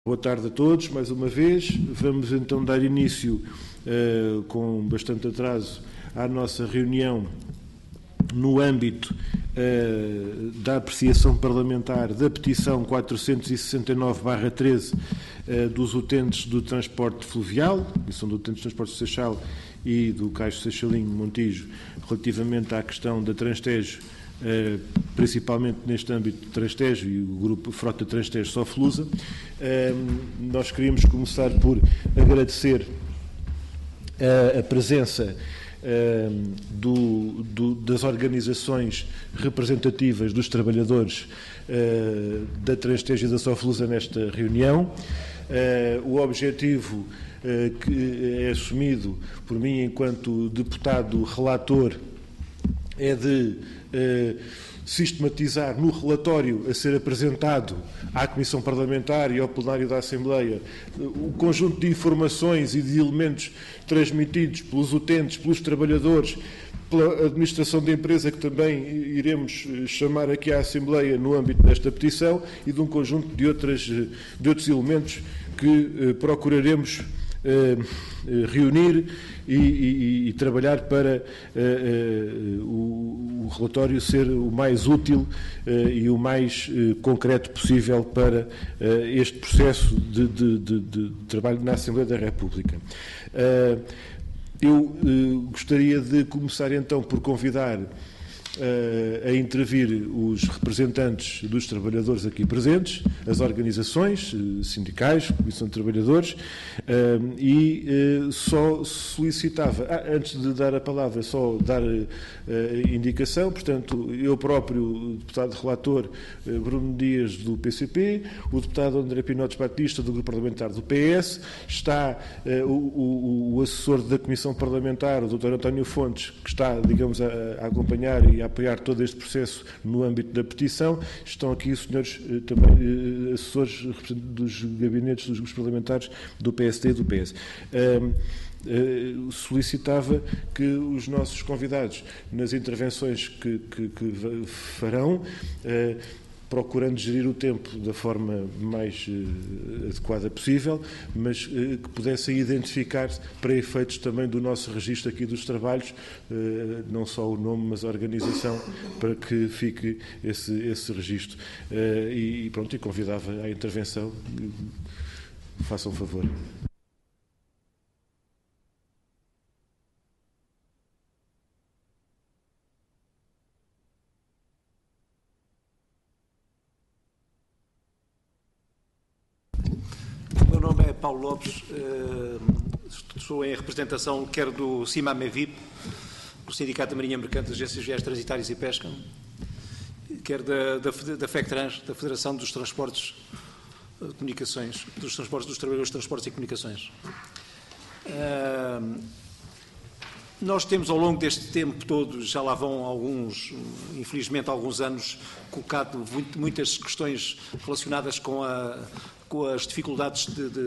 Boa tarde a todos, mais uma vez. Vamos então dar início, com bastante atraso, à nossa reunião no âmbito da apreciação parlamentar da petição 469/13 dos utentes do transporte fluvial, que são do utentes do transporte Seixal e do Cais Seixalinho Montijo, relativamente à questão da Transtejo, principalmente neste âmbito de Transtejo e o grupo Frota Transtejo Soflusa. Nós queríamos começar por agradecer a presença das organizações representativas dos trabalhadores da Transtejo e da Soflusa nesta reunião. O objetivo que é assumido por mim enquanto deputado relator é de sistematizar no relatório a ser apresentado à Comissão Parlamentar e ao plenário da Assembleia o conjunto de informações e de elementos transmitidos pelos utentes, pelos trabalhadores, pela administração da empresa, que também iremos chamar aqui à Assembleia no âmbito desta petição, e de um conjunto de outros elementos que procuraremos reunir e trabalhar para o relatório ser o mais útil e o mais concreto possível para este processo de trabalho na Assembleia da República. Eu gostaria de começar então por convidar a intervir os representantes dos trabalhadores aqui presentes, as organizações sindicais, Comissão de Trabalhadores, e só solicitava, antes de dar a palavra, só dar indicação. Portanto, eu próprio, o deputado relator Bruno Dias, do PCP, o deputado André Pinotes Batista, do Grupo Parlamentar do PS, está o assessor da Comissão Parlamentar, o Dr. António Fontes, que está, digamos, a acompanhar e a apoiar todo este processo no âmbito da petição. Estão aqui os senhores também assessores dos gabinetes dos grupos parlamentares do PSD e do PS. Solicitava que os nossos convidados, nas intervenções que farão, procurando gerir o tempo da forma mais adequada possível, mas que pudessem identificar-se para efeitos também do nosso registro aqui dos trabalhos, não só o nome, mas a organização, para que fique esse registro. E pronto, e convidava à intervenção. Façam um favor. O meu nome é Paulo Lopes, estou em representação quer do CIMAMEVIP, do Sindicato da Marinha Mercante, das Agências Viais Transitárias e Pesca, quer da FECTRANS, da Federação dos Transportes de Comunicações, dos Trabalhadores de Transportes e Comunicações. Nós temos, ao longo deste tempo todo, já lá vão infelizmente alguns anos, colocado muitas questões relacionadas com as dificuldades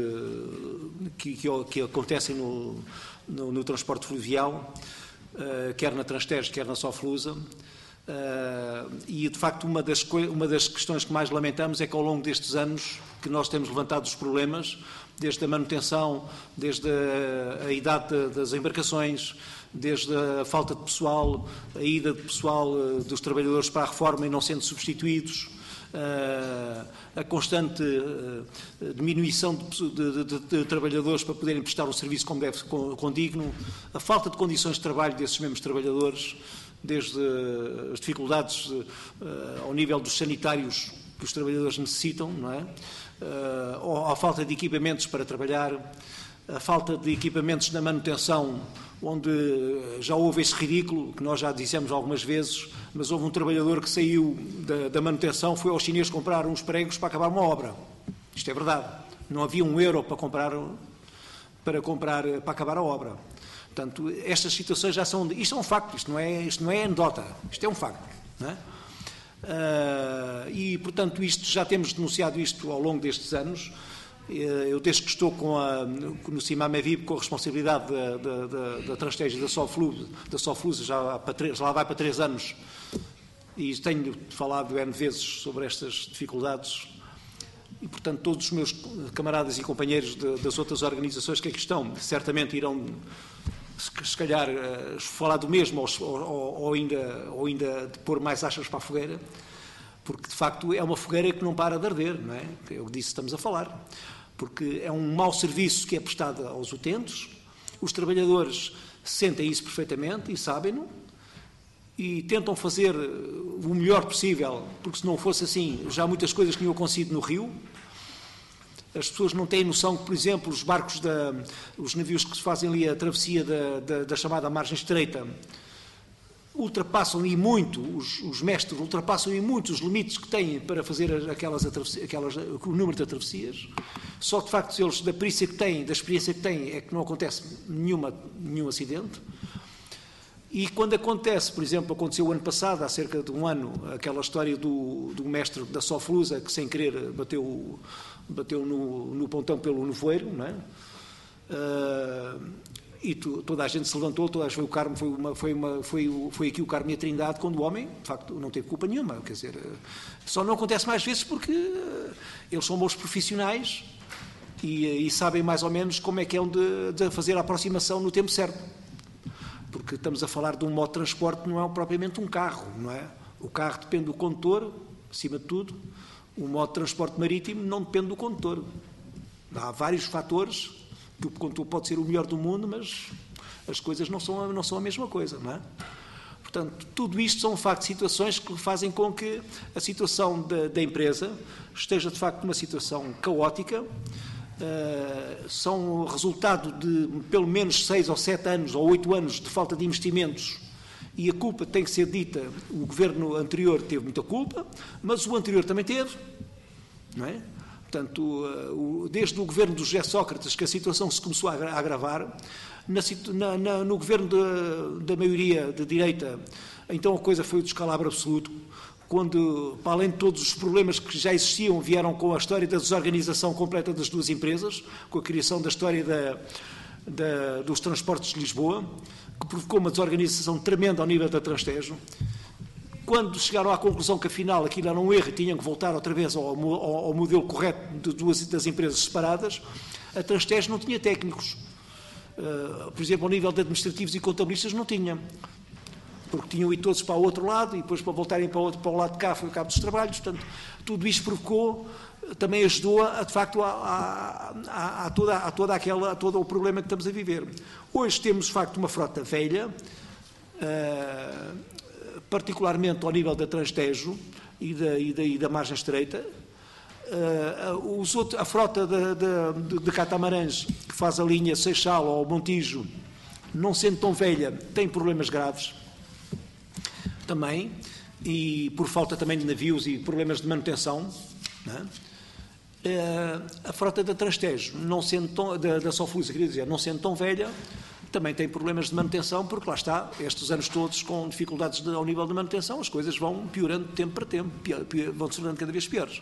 que acontecem no transporte fluvial, quer na Transtejo, quer na Soflusa. E, de facto, uma das questões que mais lamentamos é que, ao longo destes anos, que nós temos levantado os problemas, desde a manutenção, desde a idade das embarcações, desde a falta de pessoal, a ida de pessoal dos trabalhadores para a reforma e não sendo substituídos, a constante diminuição de trabalhadores para poderem prestar um serviço como deve, condigno, a falta de condições de trabalho desses mesmos trabalhadores, desde as dificuldades ao nível dos sanitários que os trabalhadores necessitam, não é? Ou a falta de equipamentos para trabalhar, a falta de equipamentos na manutenção, onde já houve esse ridículo, que nós já dissemos algumas vezes, mas houve um trabalhador que saiu da manutenção, foi aos chineses comprar uns pregos para acabar uma obra. Isto é verdade. Não havia €1 para acabar a obra. Portanto, estas situações já são... Isto é um facto, isto não é anedota, isto é um facto. Não é? E, portanto, já temos denunciado isto ao longo destes anos. Eu, desde que estou no CIMAMEVIP, com a responsabilidade da Transtejo e da Soflusa, já lá vai para 3 anos, e tenho falado N vezes sobre estas dificuldades, e, portanto, todos os meus camaradas e companheiros das outras organizações que aqui estão, certamente irão, se calhar, falar do mesmo ou ainda pôr mais achas para a fogueira, porque, de facto, é uma fogueira que não para de arder, não é? É o que disso estamos a falar. Porque é um mau serviço que é prestado aos utentes, os trabalhadores sentem isso perfeitamente e sabem-no, e tentam fazer o melhor possível, porque se não fosse assim, já muitas coisas tinham acontecido no Rio. As pessoas não têm noção que, por exemplo, os barcos, os navios que se fazem ali a travessia da chamada margem estreita, ultrapassam e muito, os mestres ultrapassam e muito os limites que têm para fazer o número de travessias. Só, de facto, eles, da perícia que têm, da experiência que têm, é que não acontece nenhum acidente. E quando acontece, por exemplo, aconteceu o ano passado, há cerca de um ano, aquela história do mestre da Soflusa, que sem querer bateu no pontão pelo nevoeiro, não é? E toda a gente se levantou, toda a gente foi o Carmo, foi aqui o Carmo e a Trindade, quando o homem, de facto, não teve culpa nenhuma. Quer dizer, só não acontece mais vezes porque eles são bons profissionais e sabem mais ou menos como é que é de fazer a aproximação no tempo certo. Porque estamos a falar de um modo de transporte que não é propriamente um carro, não é? O carro depende do condutor, acima de tudo. O modo de transporte marítimo não depende do condutor. Há vários fatores que o condutor pode ser o melhor do mundo, mas as coisas não são a mesma coisa, não é? Portanto, tudo isto são, de facto, situações que fazem com que a situação da empresa esteja, de facto, numa situação caótica. São resultado de pelo menos 6 ou 7 anos ou 8 anos de falta de investimentos, e a culpa tem que ser dita. O governo anterior teve muita culpa, mas o anterior também teve, não é? Portanto, desde o governo do José Sócrates que a situação se começou a agravar, no governo da maioria de direita, então a coisa foi o descalabro absoluto, quando, para além de todos os problemas que já existiam, vieram com a história da desorganização completa das duas empresas, com a criação da história dos transportes de Lisboa, que provocou uma desorganização tremenda ao nível da Transtejo. Quando chegaram à conclusão que, afinal, aquilo era um erro e tinham que voltar outra vez ao modelo correto das empresas separadas, a Transtejo não tinha técnicos. Por exemplo, ao nível de administrativos e contabilistas não tinha, porque tinham ido todos para o outro lado e depois para voltarem para o lado de cá foi o cabo dos trabalhos. Portanto, tudo isto provocou, também ajudou, de facto, a todo o problema que estamos a viver. Hoje temos, de facto, uma frota velha, particularmente ao nível da Transtejo e da margem estreita. A frota de catamarãs que faz a linha Seixal ou Montijo, não sendo tão velha, tem problemas graves também, e por falta também de navios e problemas de manutenção, não é? A frota da Transtejo, da Soflusa, queria dizer, não sendo tão velha, também tem problemas de manutenção, porque lá está, estes anos todos com dificuldades ao nível de manutenção, as coisas vão piorando de tempo para tempo, vão se tornando cada vez piores.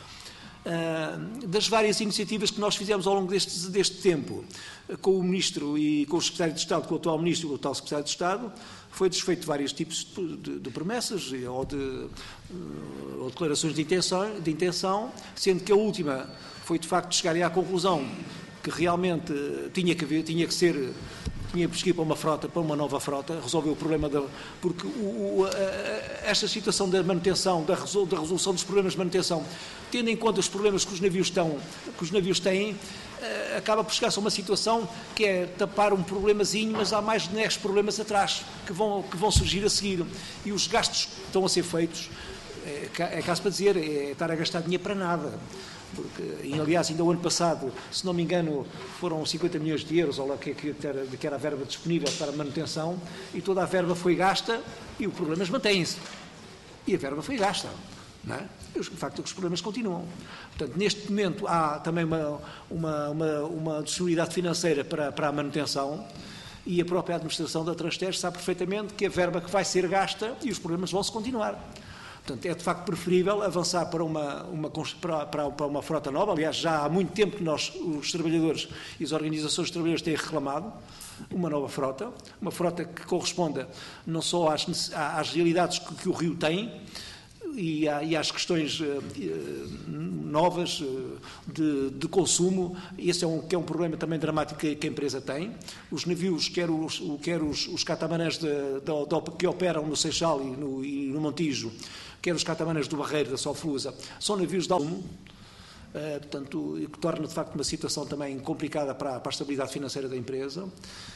Das várias iniciativas que nós fizemos ao longo deste tempo, com o Ministro e com o Secretário de Estado, com o atual Ministro e com o atual Secretário de Estado, foi desfeito vários tipos de promessas ou declarações de intenção, sendo que a última foi, de facto, chegarem à conclusão que realmente tinha que ir para uma nova frota, resolver o problema porque esta situação da manutenção, da resolução dos problemas de manutenção, tendo em conta os problemas que os navios têm, acaba por chegar-se a uma situação que é tapar um problemazinho, mas há mais de 10 problemas atrás que vão surgir a seguir, e os gastos que estão a ser feitos, é caso para dizer, é estar a gastar dinheiro para nada. Porque, aliás, ainda o ano passado, se não me engano, foram 50 milhões de euros, ou lá que era a verba disponível para a manutenção, e toda a verba foi gasta e os problemas mantêm-se. E a verba foi gasta, não é? De facto, os problemas continuam. Portanto, neste momento há também uma disponibilidade financeira para a manutenção, e a própria administração da Transtejo sabe perfeitamente que a verba que vai ser gasta e os problemas vão-se continuar. Portanto, é de facto preferível avançar para uma frota nova. Aliás, já há muito tempo que os trabalhadores e as organizações de trabalhadores têm reclamado uma nova frota, uma frota que corresponda não só às realidades que o Rio tem, e às questões novas de consumo. Esse é um problema também dramático que a empresa tem. Os navios, quer os catamarãs que operam no Seixal e no Montijo, quer os catamarãs do Barreiro, da Soflusa, são navios de alto consumo, portanto, que torna de facto uma situação também complicada para a estabilidade financeira da empresa.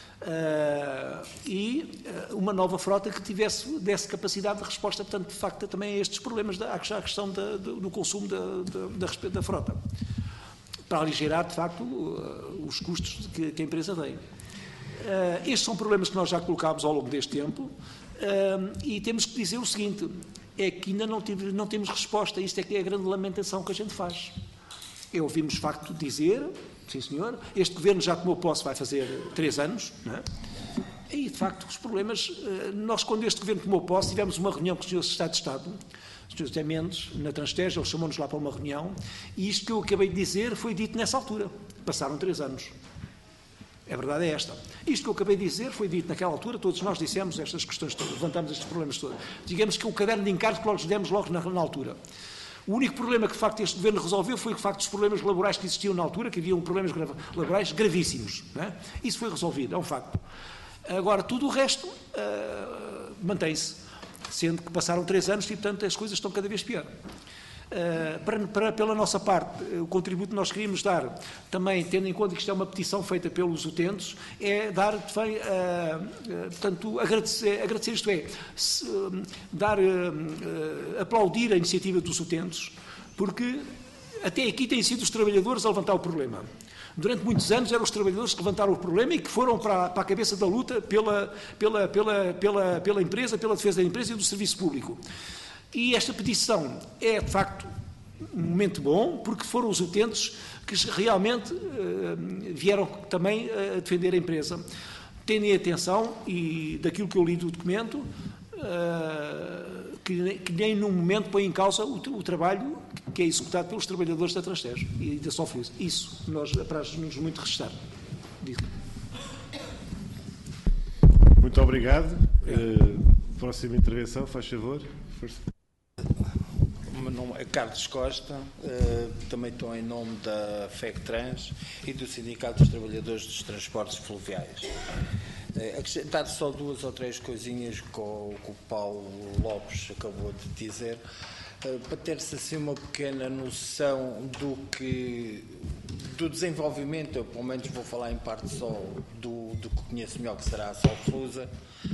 E uma nova frota que desse capacidade de resposta, portanto, de facto, também a estes problemas, à questão do consumo da frota, para aligerar, de facto, os custos que a empresa tem. Estes são problemas que nós já colocámos ao longo deste tempo, e temos que dizer o seguinte, é que ainda não temos resposta. Isto é que é a grande lamentação que a gente faz. Ouvimos, de facto, dizer, sim senhor, este governo já tomou posse, vai fazer 3 anos, não é? E, de facto, os problemas, nós, quando este governo tomou posse, tivemos uma reunião com o Sr. Secretário de Estado, o Sr. José Mendes, na Transteja, ele chamou-nos lá para uma reunião, e isto que eu acabei de dizer foi dito nessa altura. Passaram 3 anos. A verdade é esta. Isto que eu acabei de dizer foi dito naquela altura, todos nós dissemos estas questões todas, levantamos estes problemas todos. Digamos que o caderno de encargos que nós demos logo na altura. O único problema que, de facto, este governo resolveu foi, de facto, os problemas laborais que existiam na altura, que haviam problemas laborais gravíssimos. Não é? Isso foi resolvido, é um facto. Agora, tudo o resto mantém-se, sendo que passaram 3 anos e, portanto, as coisas estão cada vez pior. Pela nossa parte, o contributo que nós queríamos dar, também tendo em conta que isto é uma petição feita pelos utentes, é dar, portanto, agradecer, isto é, aplaudir a iniciativa dos utentes, porque até aqui têm sido os trabalhadores a levantar o problema. Durante muitos anos eram os trabalhadores que levantaram o problema e que foram para a cabeça da luta pela empresa, pela defesa da empresa e do serviço público. E esta petição é, de facto, um momento bom, porque foram os utentes que realmente vieram também a defender a empresa. Tendem atenção, e daquilo que eu li do documento, que nem num momento põe em causa o trabalho que é executado pelos trabalhadores da Transtejo e da Soflusa. Isso nós apraz-nos muito registrar. Muito obrigado. Próxima intervenção, faz favor. Força. O meu nome é Carlos Costa, também estou em nome da FECTRANS e do Sindicato dos Trabalhadores dos Transportes Fluviais. Acrescentar só 2 ou 3 coisinhas que o Paulo Lopes acabou de dizer, para ter-se assim uma pequena noção do desenvolvimento. Eu pelo menos vou falar em parte só do que conheço melhor, que será a Soflusa.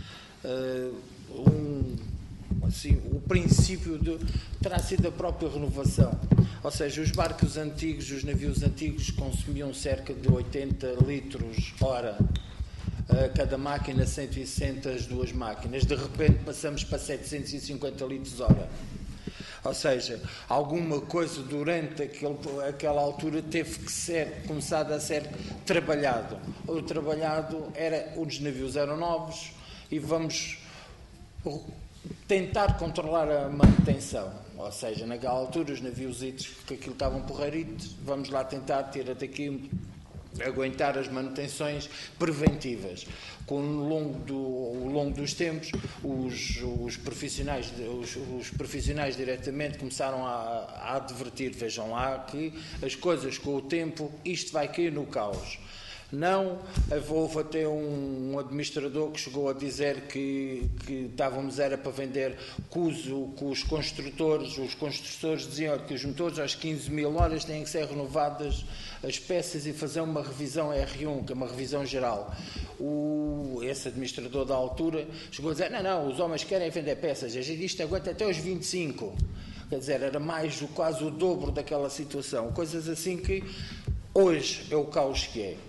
Assim, o princípio terá sido a própria renovação, ou seja, os barcos antigos, os navios antigos consumiam cerca de 80 litros hora, cada máquina 160, as 2 máquinas, de repente passamos para 750 litros hora. Ou seja, alguma coisa durante aquela altura teve que começado a ser trabalhado. O trabalhado os navios eram novos e vamos tentar controlar a manutenção, ou seja, naquela altura os naviositos que aquilo estavam porreiritos, vamos lá tentar tirar daqui, aguentar as manutenções preventivas. Com o longo dos tempos, os profissionais diretamente começaram a advertir, vejam lá que as coisas com o tempo, isto vai cair no caos. Não, houve até um administrador que chegou a dizer que estávamos era para vender que os construtores diziam que os motores às 15.000 horas têm que ser renovadas as peças e fazer uma revisão R1, que é uma revisão geral. Esse administrador da altura chegou a dizer, não, os homens querem vender peças, a gente isto aguenta até os 25. Quer dizer, era quase o dobro daquela situação. Coisas assim que hoje é o caos que é.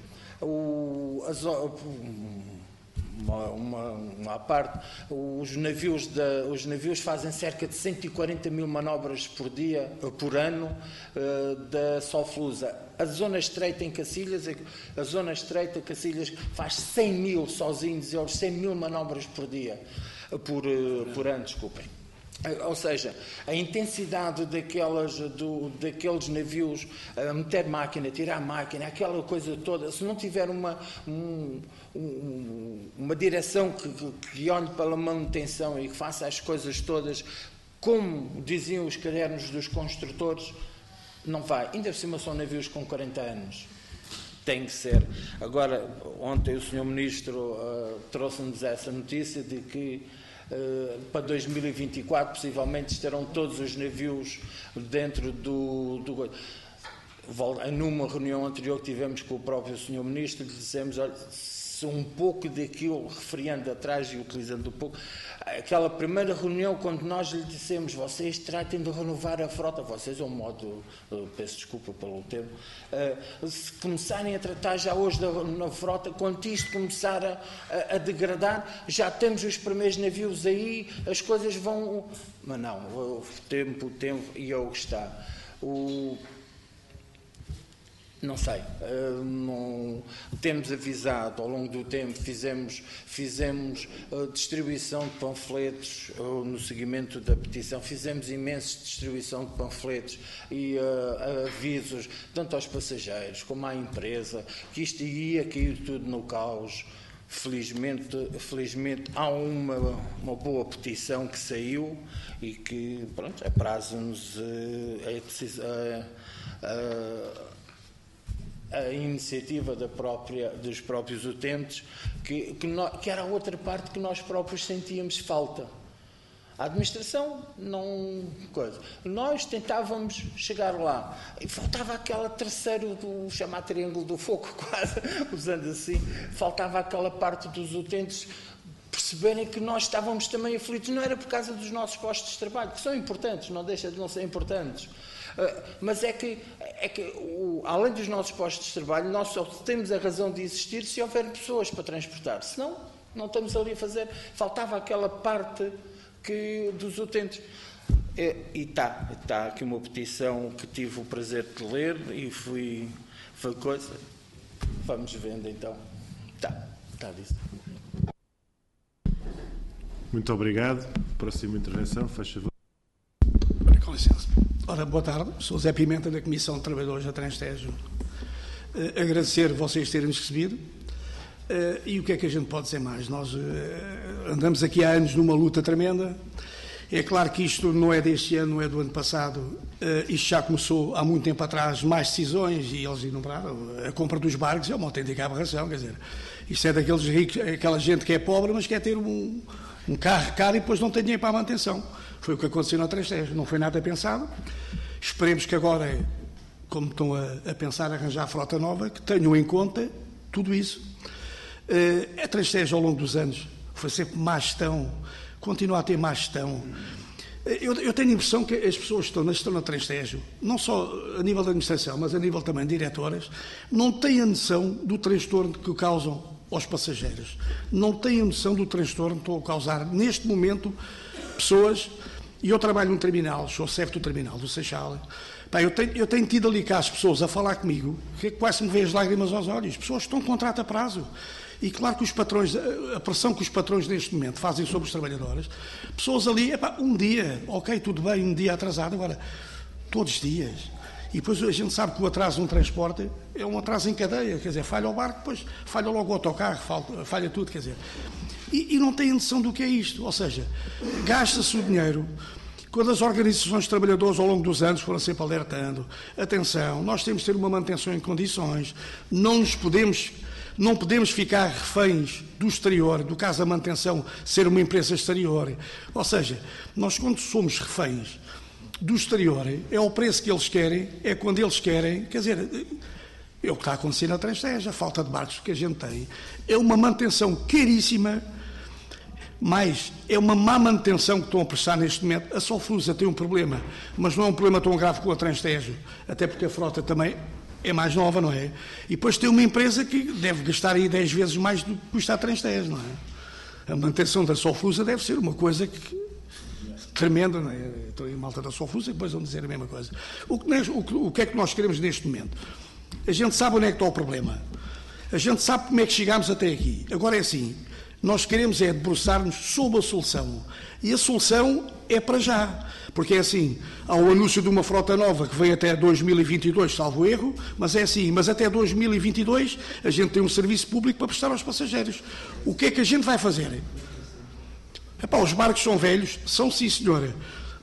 Uma parte, os navios fazem cerca de 140.000 manobras por ano da Soflusa. A zona estreita em Cacilhas, faz 100.000 sozinhos, 100.000 manobras por dia, por ano, desculpem. Ou seja, a intensidade daqueles navios, a meter máquina, tirar máquina, aquela coisa toda, se não tiver uma direção que olhe pela manutenção e que faça as coisas todas como diziam os cadernos dos construtores, não vai. Ainda por cima são navios com 40 anos. Tem que ser. Agora, ontem o Sr. Ministro trouxe-nos essa notícia de que para 2024 possivelmente estarão todos os navios dentro do... Numa reunião anterior que tivemos com o próprio Sr. Ministro, lhe dissemos, olha, um pouco daquilo, referindo atrás e utilizando um pouco, aquela primeira reunião quando nós lhe dissemos, vocês tratem de renovar a frota, vocês, ao modo, peço desculpa pelo termo, se começarem a tratar já hoje na frota, quando isto começar a degradar, já temos os primeiros navios aí, as coisas vão... Mas não, o tempo, e é o que está. Não sei, não, temos avisado ao longo do tempo, fizemos distribuição de panfletos no seguimento da petição, fizemos imensa distribuição de panfletos e avisos, tanto aos passageiros como à empresa, que isto ia cair tudo no caos. Felizmente há uma boa petição que saiu e que, pronto, apraz-nos a iniciativa dos próprios utentes, que era a outra parte que nós próprios sentíamos falta. A administração não... Nós tentávamos chegar lá e faltava aquela terceiro, chamar triângulo do fogo, quase, usando assim, faltava aquela parte dos utentes perceberem que nós estávamos também aflitos. Não era por causa dos nossos postos de trabalho, que são importantes, não deixa de não ser importantes. Mas é que além dos nossos postos de trabalho, nós só temos a razão de existir se houver pessoas para transportar. Senão, não estamos ali a fazer... Faltava aquela parte dos utentes. E está aqui uma petição que tive o prazer de ler e foi coisa... Vamos vendo, então. Está disso. Muito obrigado. Próxima intervenção, faz favor. Com licença. Ora, boa tarde. Sou Zé Pimenta, da Comissão de Trabalhadores da Transtejo. Agradecer vocês terem-nos recebido. E o que é que a gente pode dizer mais? Nós andamos aqui há anos numa luta tremenda. É claro que isto não é deste ano, não é do ano passado. Isto já começou há muito tempo atrás, mais decisões, e eles enumeraram. A compra dos barcos é uma autêntica aberração, quer dizer, isto é daqueles ricos, aquela gente que é pobre, mas quer ter um carro caro e depois não tem dinheiro para a manutenção. Foi o que aconteceu na Transtejo, não foi nada pensado. Esperemos que agora, como estão a pensar arranjar a frota nova, que tenham em conta tudo isso. A Transtejo, ao longo dos anos, foi sempre má gestão, continua a ter má gestão. Eu tenho a impressão que as pessoas que estão na Transtejo, não só a nível da administração, mas a nível também de diretoras, não têm a noção do transtorno que causam aos passageiros. Não têm a noção do transtorno que estão a causar, neste momento, pessoas... E eu trabalho num terminal, sou chefe do terminal do Seixal. Eu tenho tido ali cá as pessoas a falar comigo, que quase me veem as lágrimas aos olhos. As pessoas estão com contrato a prazo. E claro que os patrões, a pressão que os patrões neste momento fazem sobre os trabalhadores, pessoas ali, um dia, ok, tudo bem, um dia atrasado, agora, todos os dias. E depois a gente sabe que o atraso no transporte é um atraso em cadeia, quer dizer, falha o barco, depois falha logo o autocarro, falha tudo, quer dizer. E não têm noção do que é isto, ou seja, gasta-se o dinheiro. Quando as organizações de trabalhadores ao longo dos anos foram sempre alertando, atenção, nós temos de ter uma manutenção em condições, não podemos ficar reféns do exterior, do caso da manutenção ser uma empresa exterior. Ou seja, nós quando somos reféns do exterior, é o preço que eles querem, é quando eles querem, quer dizer, é o que está a acontecer na Transtejo, a falta de barcos que a gente tem, é uma manutenção caríssima, mas é uma má manutenção que estão a prestar neste momento. A Solflusa tem um problema, mas não é um problema tão grave como a Transtejo, até porque a frota também é mais nova, não é? E depois tem uma empresa que deve gastar aí 10 vezes mais do que custa a Transtejo, não é? A manutenção da Solflusa deve ser uma coisa tremenda, não é? Estou em malta da Solflusa e depois vão dizer a mesma coisa. O que é que nós queremos neste momento? A gente sabe onde é que está o problema. A gente sabe como é que chegámos até aqui. Agora é assim, nós queremos debruçar-nos sobre a solução. E a solução é para já. Porque é assim, há o anúncio de uma frota nova que vem até 2022, salvo erro, mas é assim, mas até 2022 a gente tem um serviço público para prestar aos passageiros. O que é que a gente vai fazer? Os barcos são velhos, são sim senhora,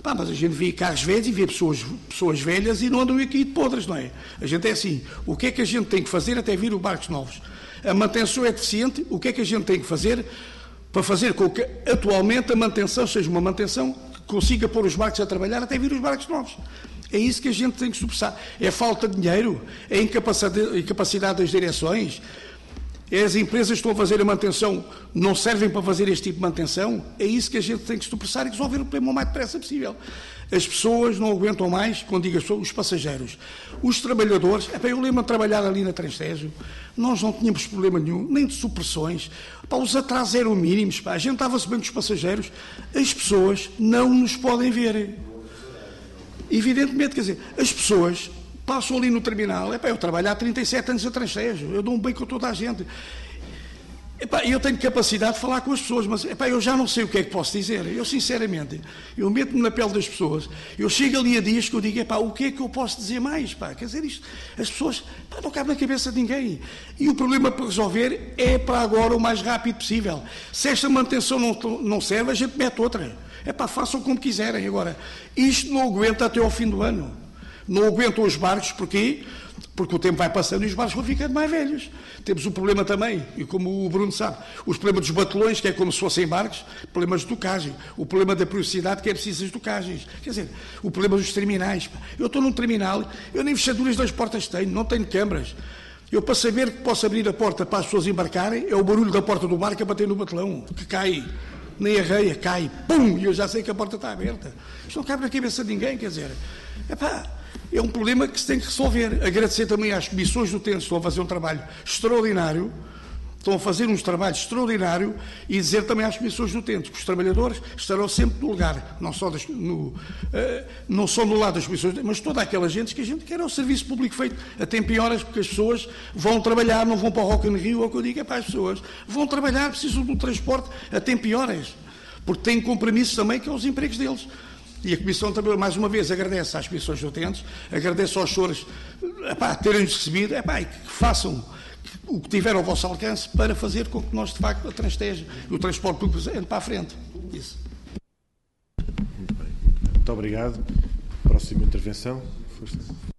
Mas a gente vê carros velhos e vê pessoas velhas e não andam aqui de podres, não é? A gente é assim, o que é que a gente tem que fazer até vir os barcos novos? A manutenção é deficiente, o que é que a gente tem que fazer para fazer com que atualmente a manutenção seja uma manutenção que consiga pôr os barcos a trabalhar até vir os barcos novos? É isso que a gente tem que sobressar. É falta de dinheiro, é incapacidade das direções, as empresas que estão a fazer a manutenção não servem para fazer este tipo de manutenção. É isso que a gente tem que sobressar e resolver o problema o mais depressa possível. As pessoas não aguentam mais, quando digo os passageiros. Os trabalhadores, eu lembro de trabalhar ali na Transtejo, nós não tínhamos problema nenhum, nem de supressões, os atrasos eram mínimos, a gente estava-se bem com os passageiros, as pessoas não nos podem ver. Evidentemente, quer dizer, as pessoas passam ali no terminal, eu trabalho há 37 anos a Transtejo, eu dou um bem com toda a gente. Eu tenho capacidade de falar com as pessoas, mas eu já não sei o que é que posso dizer. Eu, sinceramente, eu meto-me na pele das pessoas, eu chego ali a dias que eu digo, o que é que eu posso dizer mais? Quer dizer, isto, as pessoas, não cabe na cabeça de ninguém. E o problema para resolver é para agora o mais rápido possível. Se esta manutenção não serve, a gente mete outra. Façam como quiserem. Agora, isto não aguenta até ao fim do ano. Não aguentam os barcos, porquê? Porque o tempo vai passando e os barcos vão ficando mais velhos. Temos um problema também, e como o Bruno sabe, os problemas dos batelões, que é como se fossem barcos, problemas de tocagem, o problema da periodicidade, que é preciso as tocagens. Quer dizer, o problema dos terminais. Eu estou num terminal, eu nem fechaduras das portas tenho, não tenho câmaras. Eu, para saber que posso abrir a porta para as pessoas embarcarem, é o barulho da porta do barco a bater no batelão, que cai, nem arreia, cai, pum, e eu já sei que a porta está aberta. Isto não cabe na cabeça de ninguém, quer dizer, é um problema que se tem que resolver. Agradecer também às comissões do utentes, estão a fazer um trabalho extraordinário, e dizer também às comissões do utentes que os trabalhadores estarão sempre no lugar, não só no lado das comissões, mas toda aquela gente que a gente quer é o serviço público feito a tempo e horas, porque as pessoas vão trabalhar, não vão para o Rock in Rio, é o que eu digo, as pessoas vão trabalhar, precisam do transporte a tempo e horas, porque têm compromissos também que é os empregos deles. E a Comissão também, mais uma vez, agradece às comissões de utentes, agradece aos senhores terem-nos recebido, e que façam o que tiver ao vosso alcance para fazer com que nós, de facto, a Transtejo e o transporte público ande para a frente. Isso. Muito bem. Muito obrigado. Próxima intervenção. Força.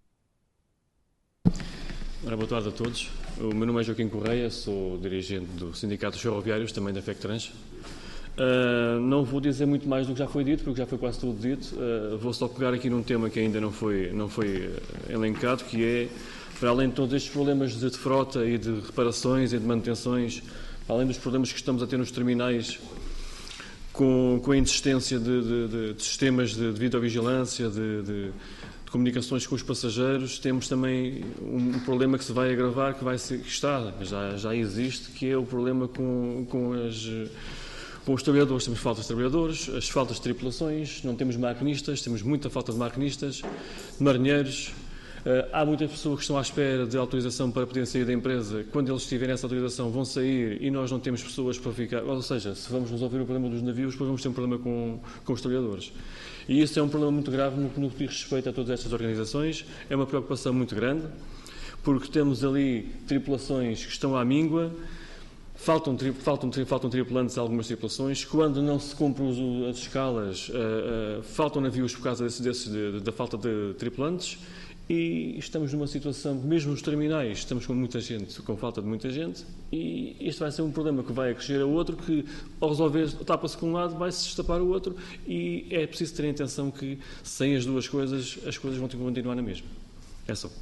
Boa tarde a todos. O meu nome é Joaquim Correia, sou dirigente do Sindicato dos Ferroviários, também da FECTRANS. Não vou dizer muito mais do que já foi dito, porque já foi quase tudo dito. Vou só pegar aqui num tema que ainda não foi elencado, que é, para além de todos estes problemas de frota e de reparações e de manutenções, para além dos problemas que estamos a ter nos terminais com a insistência de sistemas de videovigilância, de comunicações com os passageiros, temos também um problema que se vai agravar, já existe, que é o problema com os trabalhadores. Temos falta de trabalhadores, as faltas de tripulações, não temos maquinistas, temos muita falta de maquinistas, de marinheiros. Há muitas pessoas que estão à espera de autorização para poderem sair da empresa. Quando eles tiverem essa autorização, vão sair e nós não temos pessoas para ficar. Ou seja, se vamos resolver o problema dos navios, depois vamos ter um problema com os trabalhadores. E isso é um problema muito grave no que diz respeito a todas estas organizações. É uma preocupação muito grande, porque temos ali tripulações que estão à míngua. Faltam tripulantes a algumas tripulações. Quando não se cumprem as escalas, faltam navios por causa da falta de tripulantes. E estamos numa situação, mesmo nos terminais, estamos com falta de muita gente, e este vai ser um problema que vai crescer a outro, que ao resolver, tapa-se com um lado, vai-se destapar o outro, e é preciso ter em atenção que, sem as duas coisas, as coisas vão continuar na mesma. É só.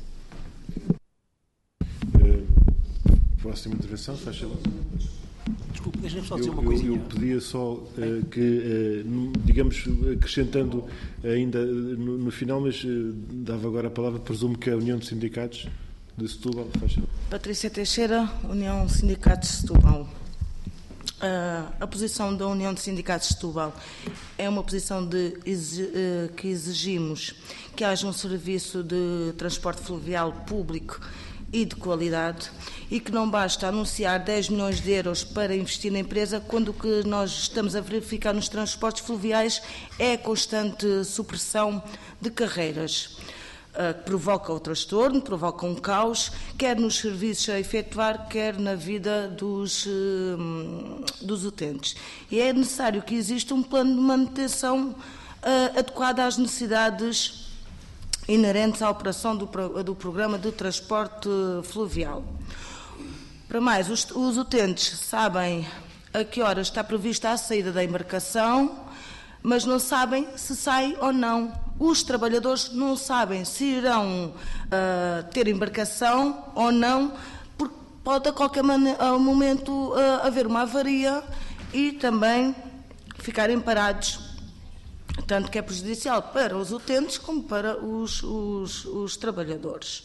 Próxima intervenção, faz favor. Desculpe, deixa-me só dizer uma coisinha. Eu pedia só que, digamos, acrescentando ainda no final, mas dava agora a palavra, presumo que é a União de Sindicatos de Setúbal. Faz favor. Patrícia Teixeira, União de Sindicatos de Setúbal. A posição da União de Sindicatos de Setúbal é uma posição que exigimos que haja um serviço de transporte fluvial público e de qualidade, e que não basta anunciar 10 milhões de euros para investir na empresa, quando o que nós estamos a verificar nos transportes fluviais é a constante supressão de carreiras, que provoca o transtorno, provoca um caos, quer nos serviços a efetuar, quer na vida dos utentes. E é necessário que exista um plano de manutenção adequada às necessidades inerentes à operação do programa de transporte fluvial. Para mais, os utentes sabem a que horas está prevista a saída da embarcação, mas não sabem se sai ou não. Os trabalhadores não sabem se irão ter embarcação ou não, porque pode a qualquer momento haver uma avaria e também ficarem parados, tanto que é prejudicial para os utentes como para os trabalhadores.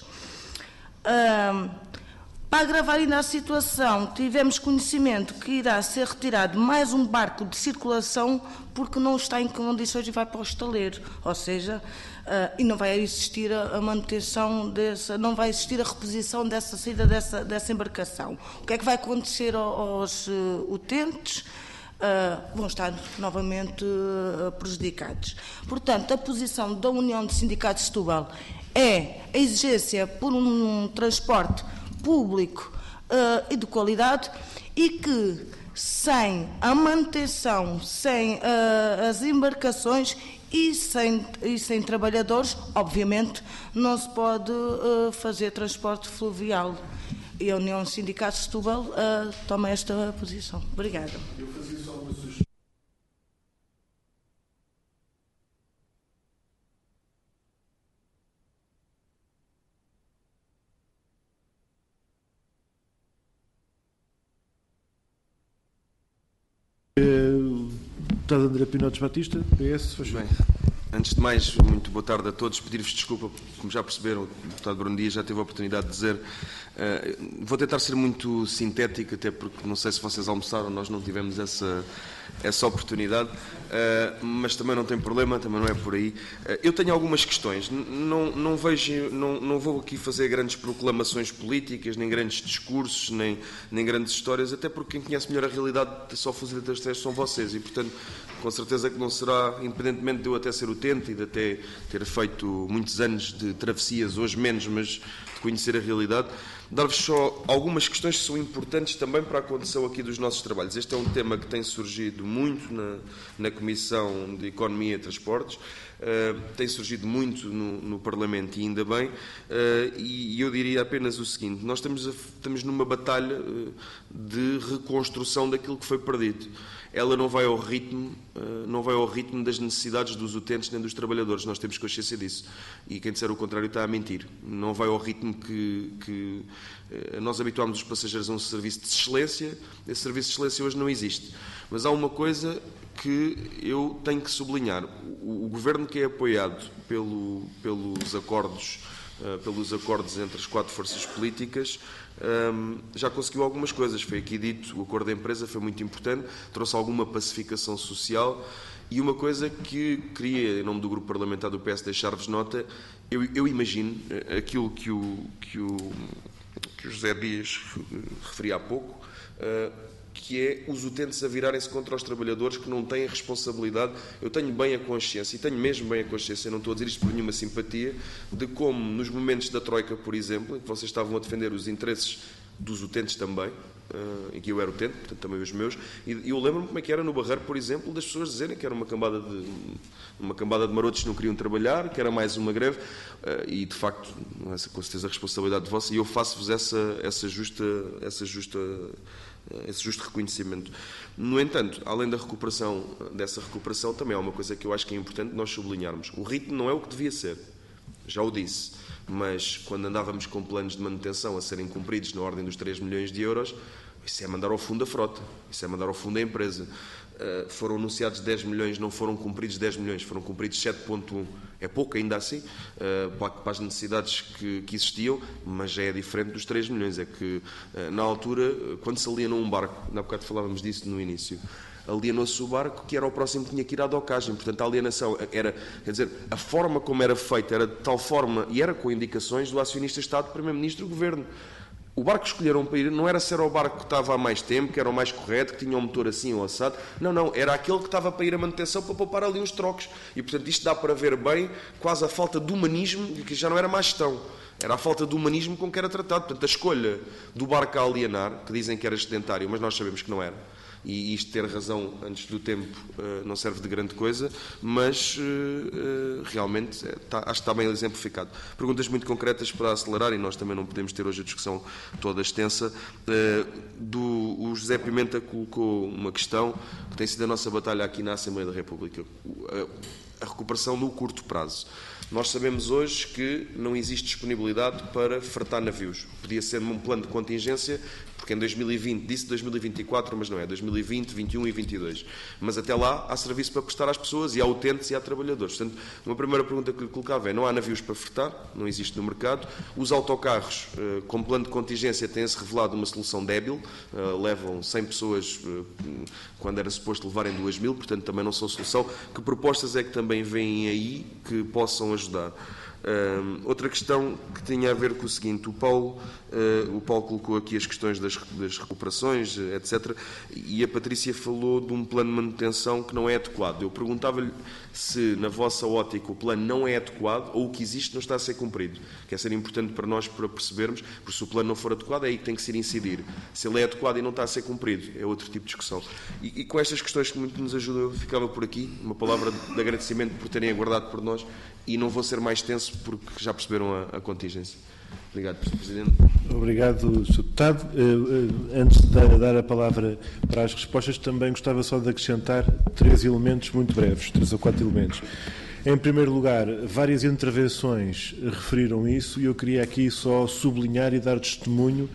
Para agravar ainda a situação, tivemos conhecimento que irá ser retirado mais um barco de circulação porque não está em condições e vai para o estaleiro, ou seja, e não vai existir a manutenção não vai existir a reposição dessa saída dessa embarcação. O que é que vai acontecer aos utentes? Vão estar novamente prejudicados. Portanto, a posição da União de Sindicatos de Setúbal é a exigência por um transporte público e de qualidade e que sem a manutenção, sem as embarcações e sem trabalhadores, obviamente, não se pode fazer transporte fluvial. E a União de Sindicatos de Setúbal toma esta posição. Obrigada. Eu fazia só uma sugestão. Deputado André Pinotes Batista, PS, faz bem. Antes de mais, muito boa tarde a todos. Pedir-vos desculpa, como já perceberam, o deputado Bruno Dias já teve a oportunidade de dizer. Vou tentar ser muito sintético, até porque não sei se vocês almoçaram, nós não tivemos essa oportunidade, mas também não tem problema, também não é por aí. Eu tenho algumas questões. Não vou aqui fazer grandes proclamações políticas, nem grandes discursos, nem grandes histórias, até porque quem conhece melhor a realidade de Só Fusília das Terras são vocês e, portanto, com certeza que não será, independentemente de eu até ser utente e de até ter feito muitos anos de travessias, hoje menos, mas de conhecer a realidade, dar-vos só algumas questões que são importantes também para a condução aqui dos nossos trabalhos. Este é um tema que tem surgido muito na Comissão de Economia e Transportes, tem surgido muito no Parlamento e ainda bem, e eu diria apenas o seguinte: nós estamos numa batalha de reconstrução daquilo que foi perdido. Ela não vai ao ritmo das necessidades dos utentes nem dos trabalhadores. Nós temos consciência disso. E quem disser o contrário está a mentir. Não vai ao ritmo que nós habituámos os passageiros a um serviço de excelência. Esse serviço de excelência hoje não existe. Mas há uma coisa que eu tenho que sublinhar. O governo que é apoiado pelos acordos entre as 4 forças políticas já conseguiu algumas coisas. Foi aqui dito, o acordo da empresa foi muito importante, trouxe alguma pacificação social, e uma coisa que queria, em nome do grupo parlamentar do PS, deixar-vos nota. Eu imagino aquilo que o José Dias referia há pouco, que é os utentes a virarem-se contra os trabalhadores que não têm responsabilidade. Eu tenho bem a consciência, e tenho mesmo bem a consciência, não estou a dizer isto por nenhuma simpatia, de como nos momentos da Troika, por exemplo, em que vocês estavam a defender os interesses dos utentes também, em que eu era utente, portanto também os meus, e eu lembro-me como é que era no Barreiro, por exemplo, das pessoas dizerem que era uma cambada de marotos que não queriam trabalhar, que era mais uma greve, e de facto, essa com certeza a responsabilidade vossa, e eu faço-vos esse justo reconhecimento. No entanto, além dessa recuperação, também há uma coisa que eu acho que é importante nós sublinharmos. O ritmo não é o que devia ser, já o disse, mas quando andávamos com planos de manutenção a serem cumpridos na ordem dos 3 milhões de euros, isso é mandar ao fundo a frota, isso é mandar ao fundo a empresa. Foram anunciados 10 milhões, não foram cumpridos 10 milhões, foram cumpridos 7,1. É pouco ainda assim, para as necessidades que existiam, mas já é diferente dos 3 milhões. É que, na altura, quando se alienou um barco, na bocado falávamos disso no início, alienou-se o barco que era o próximo que tinha que ir à docagem. Portanto, a alienação era, quer dizer, a forma como era feita era de tal forma, e era com indicações do acionista Estado, Primeiro-Ministro e Governo. O barco que escolheram para ir não era se era o barco que estava há mais tempo, que era o mais correto, que tinha um motor assim ou assado. Não, era aquele que estava para ir à manutenção para poupar ali uns trocos. E, portanto, isto dá para ver bem quase a falta de humanismo, que já não era má gestão. Era a falta de humanismo com que era tratado. Portanto, a escolha do barco a alienar, que dizem que era excedentário, mas nós sabemos que não era, e isto ter razão antes do tempo não serve de grande coisa, mas realmente acho que está bem exemplificado. Perguntas muito concretas para acelerar, e nós também não podemos ter hoje a discussão toda extensa. O José Pimenta colocou uma questão que tem sido a nossa batalha aqui na Assembleia da República, a recuperação no curto prazo. Nós sabemos hoje que não existe disponibilidade para fretar navios. Podia ser um plano de contingência, porque em 2020, disse 2024, mas não é, 2020, 21 e 22. Mas até lá há serviço para prestar às pessoas, e há utentes e há trabalhadores. Portanto, uma primeira pergunta que lhe colocava é: não há navios para fretar, não existe no mercado. Os autocarros, com plano de contingência, têm-se revelado uma solução débil, levam 100 pessoas quando era suposto levarem 2.000, portanto também não são solução. Que propostas é que também vêm aí que possam ajudar? Outra questão que tinha a ver com o seguinte: o Paulo colocou aqui as questões das recuperações, etc., e a Patrícia falou de um plano de manutenção que não é adequado. Eu perguntava-lhe se, na vossa ótica, o plano não é adequado ou o que existe não está a ser cumprido. Quer ser importante para nós para percebermos, porque se o plano não for adequado, é aí que tem que se incidir. Se ele é adequado e não está a ser cumprido, é outro tipo de discussão. E com estas questões que muito nos ajudam, eu ficava por aqui. Uma palavra de agradecimento por terem aguardado por nós, e não vou ser mais tenso porque já perceberam a contingência. Obrigado, Sr. Presidente. Obrigado, Sr. Deputado. Antes de dar a palavra para as respostas, também gostava só de acrescentar 3 elementos muito breves, 3 ou 4 elementos. Em primeiro lugar, várias intervenções referiram isso, e eu queria aqui só sublinhar e dar testemunho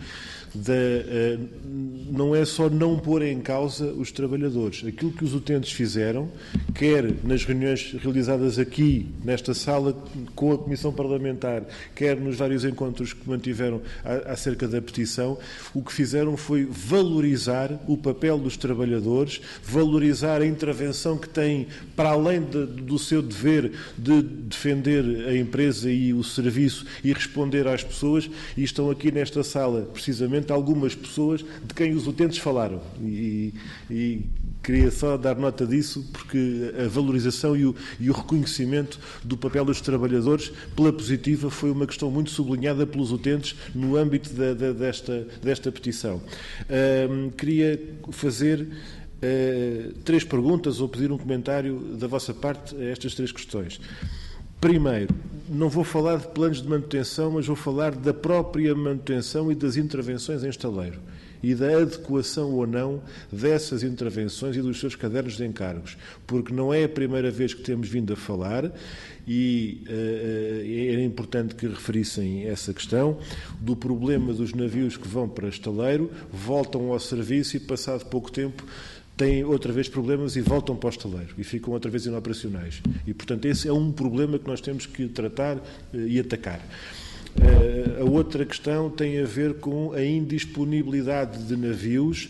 não é só não pôr em causa os trabalhadores. Aquilo que os utentes fizeram, quer nas reuniões realizadas aqui, nesta sala, com a Comissão Parlamentar, quer nos vários encontros que mantiveram acerca da petição, o que fizeram foi valorizar o papel dos trabalhadores, valorizar a intervenção que têm, para além do seu dever de defender a empresa e o serviço e responder às pessoas, e estão aqui nesta sala, precisamente, algumas pessoas de quem os utentes falaram, e queria só dar nota disso, porque a valorização e o reconhecimento do papel dos trabalhadores pela positiva foi uma questão muito sublinhada pelos utentes no âmbito desta petição. Queria fazer 3 perguntas ou pedir um comentário da vossa parte a estas 3 questões. Primeiro, não vou falar de planos de manutenção, mas vou falar da própria manutenção e das intervenções em estaleiro, e da adequação ou não dessas intervenções e dos seus cadernos de encargos, porque não é a primeira vez que temos vindo a falar, e era importante que referissem essa questão do problema dos navios que vão para estaleiro, voltam ao serviço e, passado pouco tempo, têm outra vez problemas e voltam para o estaleiro e ficam outra vez inoperacionais. E, portanto, esse é um problema que nós temos que tratar e atacar. A outra questão tem a ver com a indisponibilidade de navios,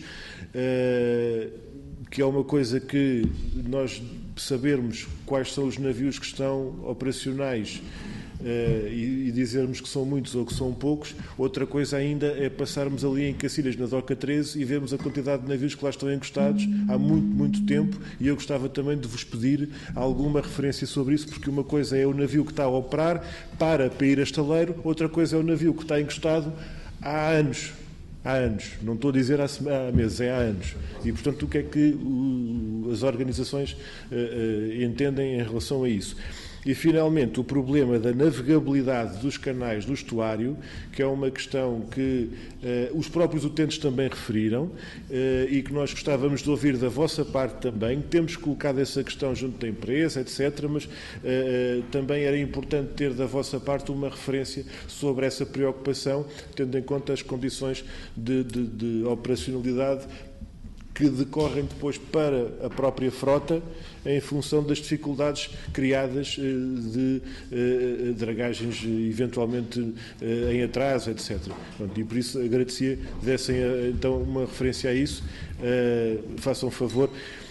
que é uma coisa que nós sabermos quais são os navios que estão operacionais e dizermos que são muitos ou que são poucos. Outra coisa ainda é passarmos ali em Cacilhas, na Doca 13, e vemos a quantidade de navios que lá estão encostados há muito, muito tempo, e eu gostava também de vos pedir alguma referência sobre isso, porque uma coisa é o navio que está a operar para ir a estaleiro, outra coisa é o navio que está encostado há anos. Há anos, não estou a dizer há meses, é há anos. E, portanto, o que é que as organizações entendem em relação a isso? E, finalmente, o problema da navegabilidade dos canais do estuário, que é uma questão que os próprios utentes também referiram e que nós gostávamos de ouvir da vossa parte também. Temos colocado essa questão junto da empresa, etc., mas também era importante ter da vossa parte uma referência sobre essa preocupação, tendo em conta as condições de operacionalidade que decorrem depois para a própria frota em função das dificuldades criadas de dragagens eventualmente em atraso, etc. Pronto, e por isso agradecia que dessem então uma referência a isso. Façam favor.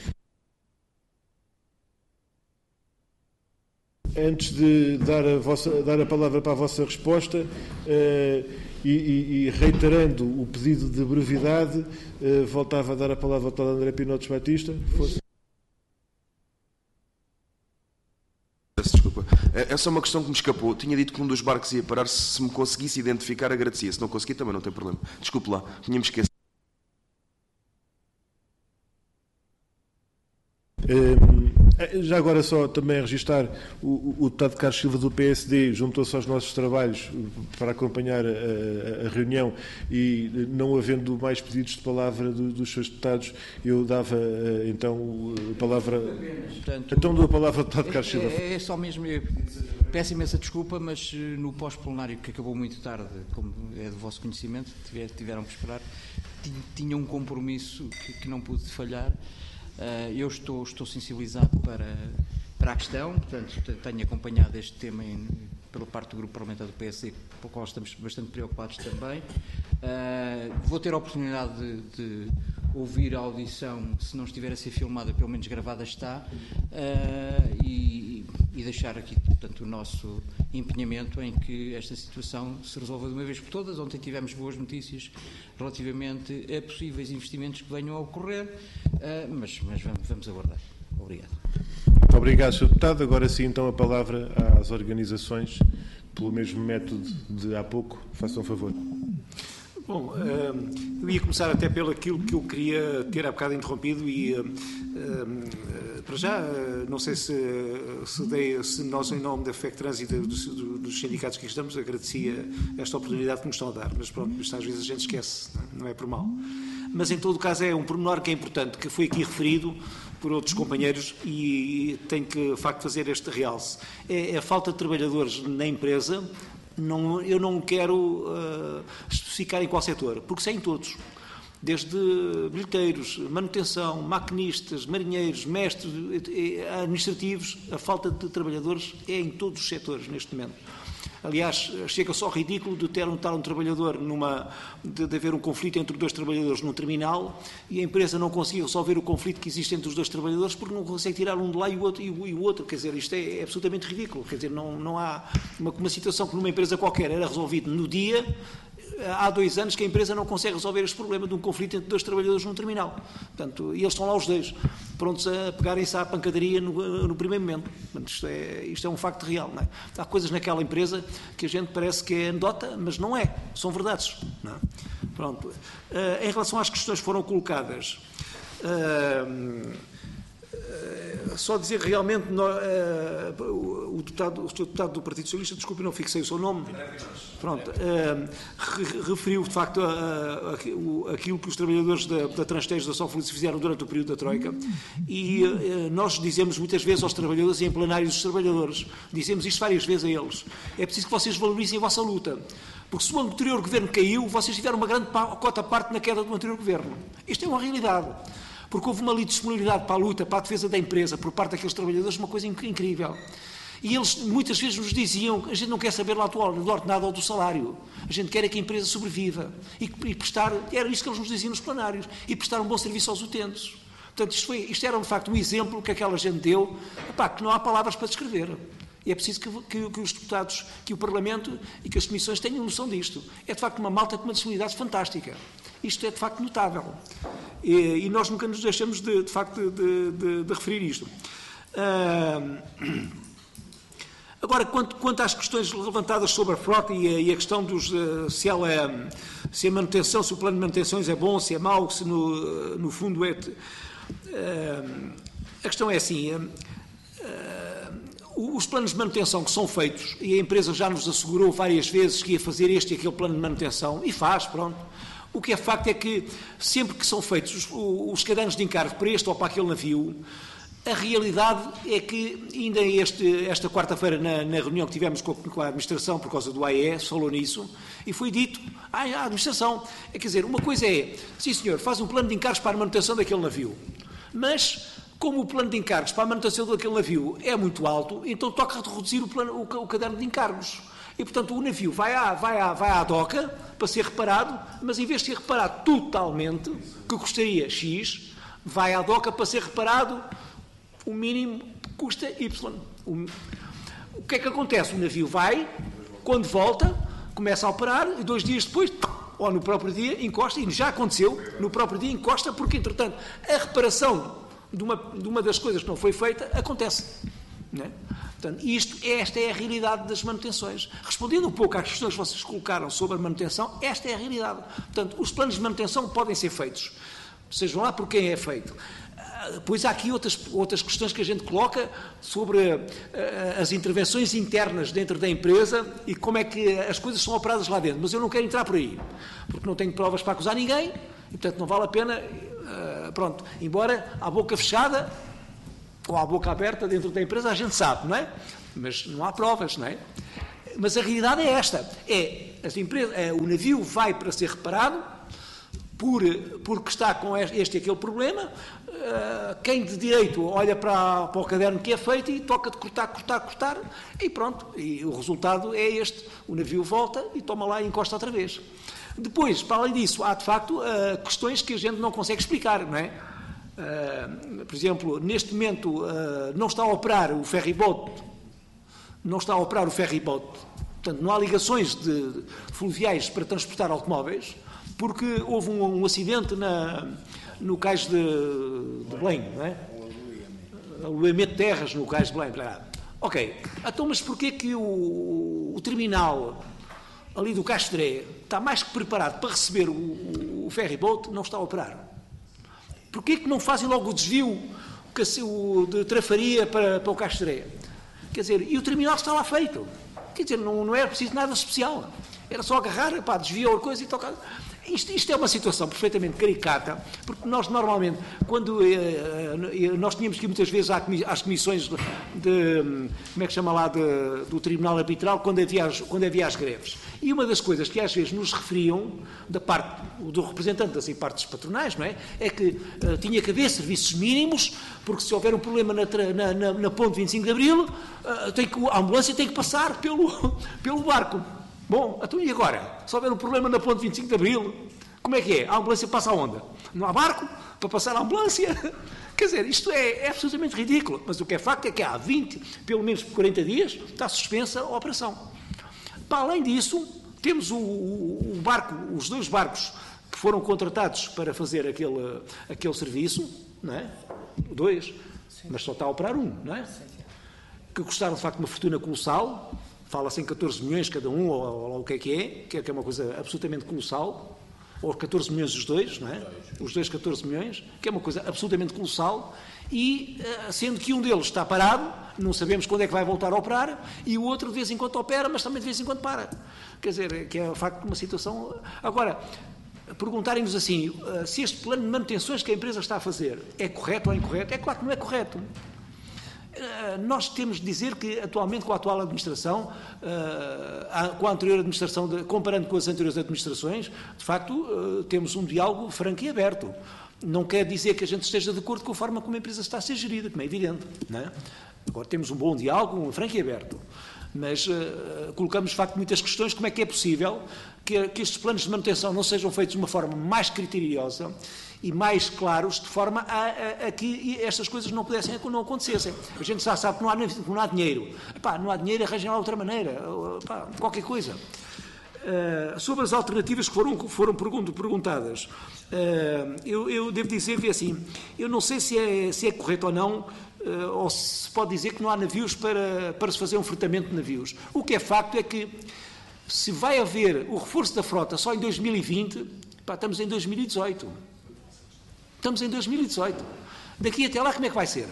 Antes de dar a palavra para a vossa resposta, e reiterando o pedido de brevidade, voltava a dar a palavra ao Dr. André Pinotes Batista. Peço desculpa. É só uma questão que me escapou. Tinha dito que um dos barcos ia parar. Se me conseguisse identificar, agradecia. Se não conseguir, também não tem problema. Desculpe lá. Tínhamos esquecido. Já agora só também registar o deputado Carlos Silva do PSD juntou-se aos nossos trabalhos para acompanhar a reunião e não havendo mais pedidos de palavra dos seus deputados, eu dava então a palavra... Portanto, então dou a palavra ao deputado Carlos Silva. É só mesmo, peço imensa desculpa, mas no pós-plenário, que acabou muito tarde, como é do vosso conhecimento, tiveram que esperar, tinha um compromisso que não pude falhar. Eu estou sensibilizado para a questão, portanto, tenho acompanhado este tema pela parte do Grupo Parlamentar do PSD, com o qual estamos bastante preocupados também. Vou ter a oportunidade de ouvir a audição, se não estiver a ser filmada, pelo menos gravada está, e deixar aqui, portanto, o nosso empenhamento em que esta situação se resolva de uma vez por todas. Ontem tivemos boas notícias relativamente a possíveis investimentos que venham a ocorrer, mas vamos aguardar. Obrigado. Muito obrigado, Sr. Deputado. Agora sim, então, a palavra às organizações, pelo mesmo método de há pouco. Façam favor. Bom, eu ia começar até pelo aquilo que eu queria ter há bocado interrompido e, para já, não sei se nós, em nome da FECTRANS e dos sindicatos que aqui estamos, agradecia esta oportunidade que nos estão a dar, mas pronto, isto às vezes a gente esquece, não é por mal. Mas, em todo o caso, é um pormenor que é importante, que foi aqui referido por outros companheiros e tem que, de facto, fazer este realce. É a falta de trabalhadores na empresa. Eu não quero especificar em qual setor, porque sei em todos, desde bilheteiros, manutenção, maquinistas, marinheiros, mestres, administrativos, a falta de trabalhadores é em todos os setores neste momento. Aliás, chega só ao ridículo de ter um trabalhador de haver um conflito entre dois trabalhadores num terminal e a empresa não conseguir resolver o conflito que existe entre os dois trabalhadores porque não consegue tirar um de lá e o outro. Quer dizer, isto é absolutamente ridículo. Quer dizer, não há uma situação que numa empresa qualquer era resolvida no dia. Há 2 anos que a empresa não consegue resolver este problema de um conflito entre 2 trabalhadores num terminal. Portanto, e eles estão lá os 2, prontos a pegarem-se à pancadaria no primeiro momento. Portanto, isto é um facto real. Não é? Há coisas naquela empresa que a gente parece que é anedota, mas não é. São verdades. Não é? Pronto. Em relação às questões que foram colocadas, só dizer que realmente o deputado do Partido Socialista, desculpe, não fixei o seu nome, pronto, referiu de facto aquilo que os trabalhadores da Transtejo da Soflux fizeram durante o período da Troika e nós dizemos muitas vezes aos trabalhadores e em plenários dos trabalhadores, dizemos isto várias vezes a eles, é preciso que vocês valorizem a vossa luta. Porque se o anterior governo caiu, vocês tiveram uma grande cota-parte na queda do anterior governo. Isto é uma realidade. Porque houve uma disponibilidade para a luta, para a defesa da empresa, por parte daqueles trabalhadores, uma coisa incrível. E eles muitas vezes nos diziam, a gente não quer saber lá do ordenado ou do salário, a gente quer é que a empresa sobreviva e prestar, era isso que eles nos diziam nos plenários, e prestar um bom serviço aos utentes. Portanto, isto era de facto um exemplo que aquela gente deu, que não há palavras para descrever. E é preciso que os deputados, que o Parlamento e que as comissões tenham noção disto. É de facto uma malta com uma disponibilidade fantástica. Isto é de facto notável. E nós nunca nos deixamos de facto de referir isto. Agora, quanto às questões levantadas sobre a frota e a questão se a manutenção, se o plano de manutenções é bom, se é mau, se no fundo é... A questão é assim... Os planos de manutenção que são feitos, e a empresa já nos assegurou várias vezes que ia fazer este e aquele plano de manutenção, e faz, pronto. O que é facto é que sempre que são feitos os cadernos de encargo para este ou para aquele navio, a realidade é que ainda esta quarta-feira na reunião que tivemos com a administração por causa do AES, falou nisso, e foi dito à administração, quer dizer, uma coisa é, sim senhor, faz um plano de encargos para a manutenção daquele navio, mas... Como o plano de encargos para a manutenção daquele navio é muito alto, então toca reduzir o caderno de encargos. E, portanto, o navio vai à doca para ser reparado, mas em vez de ser reparado totalmente, que custaria X, vai à doca para ser reparado, o mínimo custa Y. O que é que acontece? O navio vai, quando volta, começa a operar e 2 dias depois... ou no próprio dia encosta, e já aconteceu, no próprio dia encosta, porque, entretanto, a reparação de uma das coisas que não foi feita, acontece. Não é? Portanto, esta é a realidade das manutenções. Respondendo um pouco às questões que vocês colocaram sobre a manutenção, esta é a realidade. Portanto, os planos de manutenção podem ser feitos. Sejam lá por quem é feito. Depois há aqui outras questões que a gente coloca sobre as intervenções internas dentro da empresa e como é que as coisas são operadas lá dentro. Mas eu não quero entrar por aí, porque não tenho provas para acusar ninguém e, portanto, não vale a pena, pronto, embora à boca fechada ou à boca aberta dentro da empresa a gente sabe, não é? Mas não há provas, não é? Mas a realidade é esta, o navio vai para ser reparado porque está com este e aquele problema, quem de direito olha para o caderno que é feito e toca de cortar, e pronto, e o resultado é este, o navio volta e toma lá e encosta outra vez. Depois, para além disso, há de facto questões que a gente não consegue explicar, não é? Por exemplo, neste momento não está a operar o ferryboat, portanto não há ligações fluviais para transportar automóveis, porque houve um acidente no cais de Belém, não é? Aluamento de terras no cais de Belém. Ok, então mas porquê que o terminal ali do Castré está mais que preparado para receber o ferryboat, não está a operar? Porquê que não fazem logo o desvio de Trafaria para o Castré? Quer dizer, e o terminal está lá feito. Quer dizer, não era preciso nada especial. Era só agarrar, desviar a coisa e tocar. Isto é uma situação perfeitamente caricata, porque nós normalmente, quando nós tínhamos que ir muitas vezes às comissões como é que chama lá, do Tribunal Arbitral, quando havia as greves. E uma das coisas que às vezes nos referiam, da parte do representante das partes patronais, não é? É que tinha que haver serviços mínimos, porque se houver um problema na ponte 25 de Abril, a ambulância tem que passar pelo barco. Bom, então e agora? Se houver um problema na ponte 25 de Abril, como é que é? A ambulância passa aonde? Não há barco para passar a ambulância? Quer dizer, isto é absolutamente ridículo. Mas o que é facto é que há pelo menos 40 dias, está suspensa a operação. Para além disso, temos os dois barcos que foram contratados para fazer aquele serviço, não é? Dois, mas só está a operar um, não é? Que custaram de facto uma fortuna colossal. Fala-se em 14 milhões cada um, ou o que é uma coisa absolutamente colossal, ou 14 milhões os dois, não é? Os dois 14 milhões, que é uma coisa absolutamente colossal, e sendo que um deles está parado, não sabemos quando é que vai voltar a operar, e o outro de vez em quando opera, mas também de vez em quando para. Quer dizer, que é de facto uma situação... Agora, perguntarem-nos assim, se este plano de manutenções que a empresa está a fazer é correto ou incorreto, é claro que não é correto. Nós temos de dizer que, atualmente, com a atual administração, com a anterior administração, comparando com as anteriores administrações, de facto, temos um diálogo franco e aberto. Não quer dizer que a gente esteja de acordo com a forma como a empresa está a ser gerida, como é evidente, não é? Agora, temos um bom diálogo, franco e aberto. Mas colocamos, de facto, muitas questões. Como é que é possível que estes planos de manutenção não sejam feitos de uma forma mais criteriosa e mais claros, de forma a que estas coisas não acontecessem. A gente já sabe que não há dinheiro. Epá, não há dinheiro, arranjem lá outra maneira. Epá, qualquer coisa. Sobre as alternativas que foram perguntadas, eu devo dizer que, assim, eu não sei se é correto ou não, ou se pode dizer que não há navios para se fazer um fretamento de navios. O que é facto é que, se vai haver o reforço da frota só em 2020, estamos em 2018. Estamos em 2018. Daqui até lá como é que vai ser?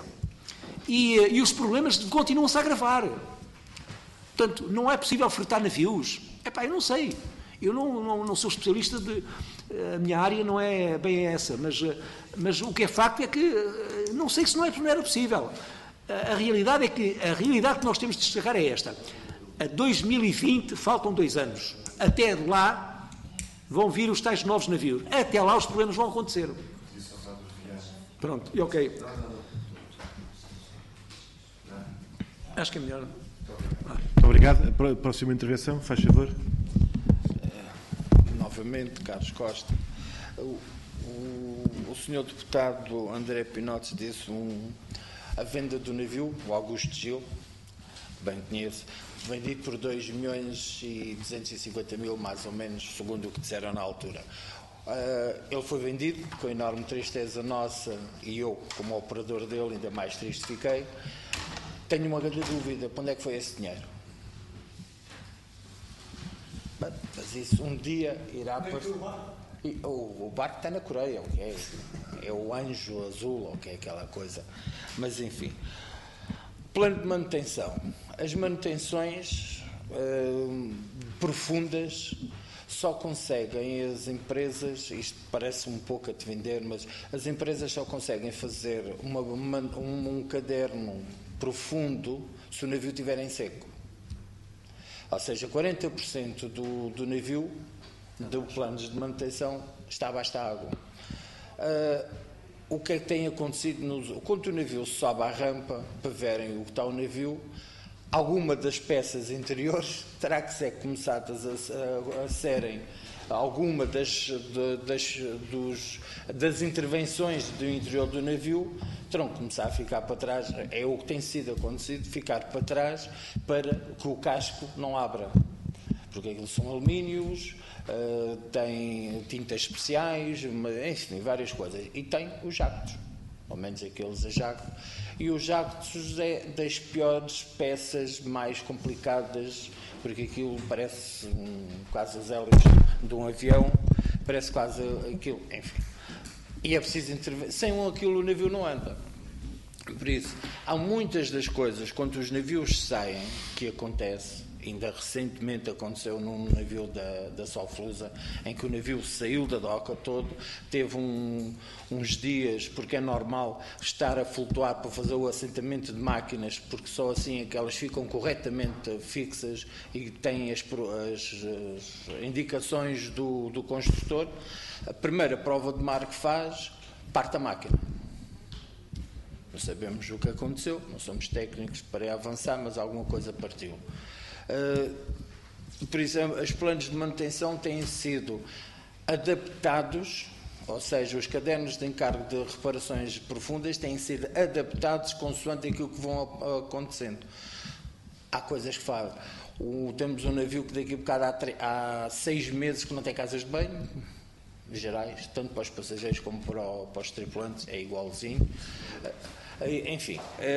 E os problemas continuam-se a agravar. Portanto, não é possível fretar navios. Eu não sei. Eu não sou especialista a minha área não é bem essa, mas o que é facto é que não sei se não era possível. A realidade que nós temos de destacar é esta. A 2020 faltam 2 anos. Até lá vão vir os tais novos navios. Até lá os problemas vão acontecer. Pronto, e ok. Acho que é melhor. Muito obrigado. Próxima intervenção, faz favor. Novamente, Carlos Costa. O senhor deputado André Pinotes disse a venda do navio, o Augusto Gil, bem conheço, vendido por 2.250.000, mais ou menos, segundo o que disseram na altura. Ele foi vendido, com enorme tristeza nossa, e eu, como operador dele, ainda mais triste fiquei. Tenho uma grande dúvida, para onde é que foi esse dinheiro? Mas isso um dia irá aparecer. E o barco está na Coreia, ok? É o Anjo Azul, ok? Aquela coisa. Mas, enfim. Plano de manutenção. As manutenções profundas só conseguem as empresas, isto parece um pouco a te vender, mas as empresas só conseguem fazer um caderno profundo se o navio estiver em seco. Ou seja, 40% do navio, do planos de manutenção, está abaixo da água. O que é que tem acontecido? Quando o navio sobe à rampa, para verem o que está o navio, alguma das peças interiores terá que ser começadas a serem alguma das intervenções do interior do navio terão que começar a ficar para trás. É o que tem sido acontecido, ficar para trás para que o casco não abra, porque aquilo são alumínios, tem tintas especiais, enfim, várias coisas, e tem os jactos, ao menos aqueles a jacto. E os jactos é das piores peças, mais complicadas, porque aquilo parece quase as hélices de um avião, parece quase aquilo, enfim. E é preciso intervir. Sem aquilo o navio não anda. Por isso, há muitas das coisas, quando os navios saem, que acontece, ainda recentemente aconteceu num navio da Soflusa, em que o navio saiu da doca todo, teve uns dias, porque é normal estar a flutuar para fazer o assentamento de máquinas, porque só assim é que elas ficam corretamente fixas e têm as indicações do construtor. A primeira prova de mar que faz, parte a máquina. Não sabemos o que aconteceu, não somos técnicos para avançar, mas alguma coisa partiu. Por isso, os planos de manutenção têm sido adaptados, ou seja, os cadernos de encargo de reparações profundas têm sido adaptados consoante aquilo que vão acontecendo. Há coisas que fazem. Temos um navio que daqui a bocado há 6 meses que não tem casas de banho, gerais, tanto para os passageiros como para os tripulantes, é igualzinho. Enfim,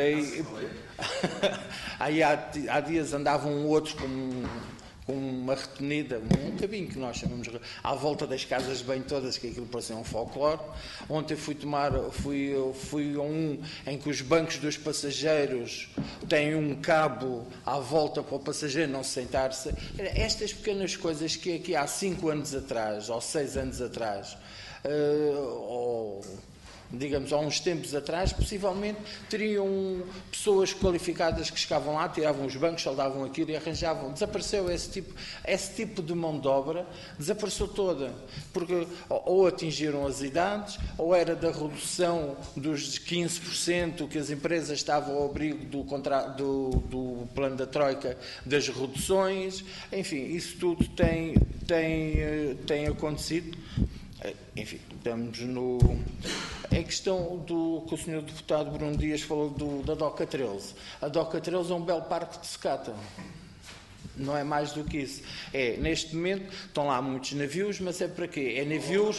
aí há dias andavam outros com uma retenida, um cabinho que nós chamamos à volta das casas de banho todas, que aquilo parecia um folclore. Ontem fui a um em que os bancos dos passageiros têm um cabo à volta para o passageiro não se sentar-se. Estas pequenas coisas que aqui há 5 anos atrás, ou 6 anos atrás, digamos, há uns tempos atrás, possivelmente teriam pessoas qualificadas que chegavam lá, tiravam os bancos, soldavam aquilo e arranjavam. Desapareceu esse tipo de mão de obra, desapareceu toda, porque ou atingiram as idades, ou era da redução dos 15% que as empresas estavam ao abrigo do plano da Troika, das reduções, enfim, isso tudo tem acontecido. Enfim, estamos em questão que o Sr. Deputado Bruno Dias falou da DOCA 13. A DOCA 13 é um belo parque de secata. Não é mais do que isso. Neste momento, estão lá muitos navios, mas é para quê? É navios...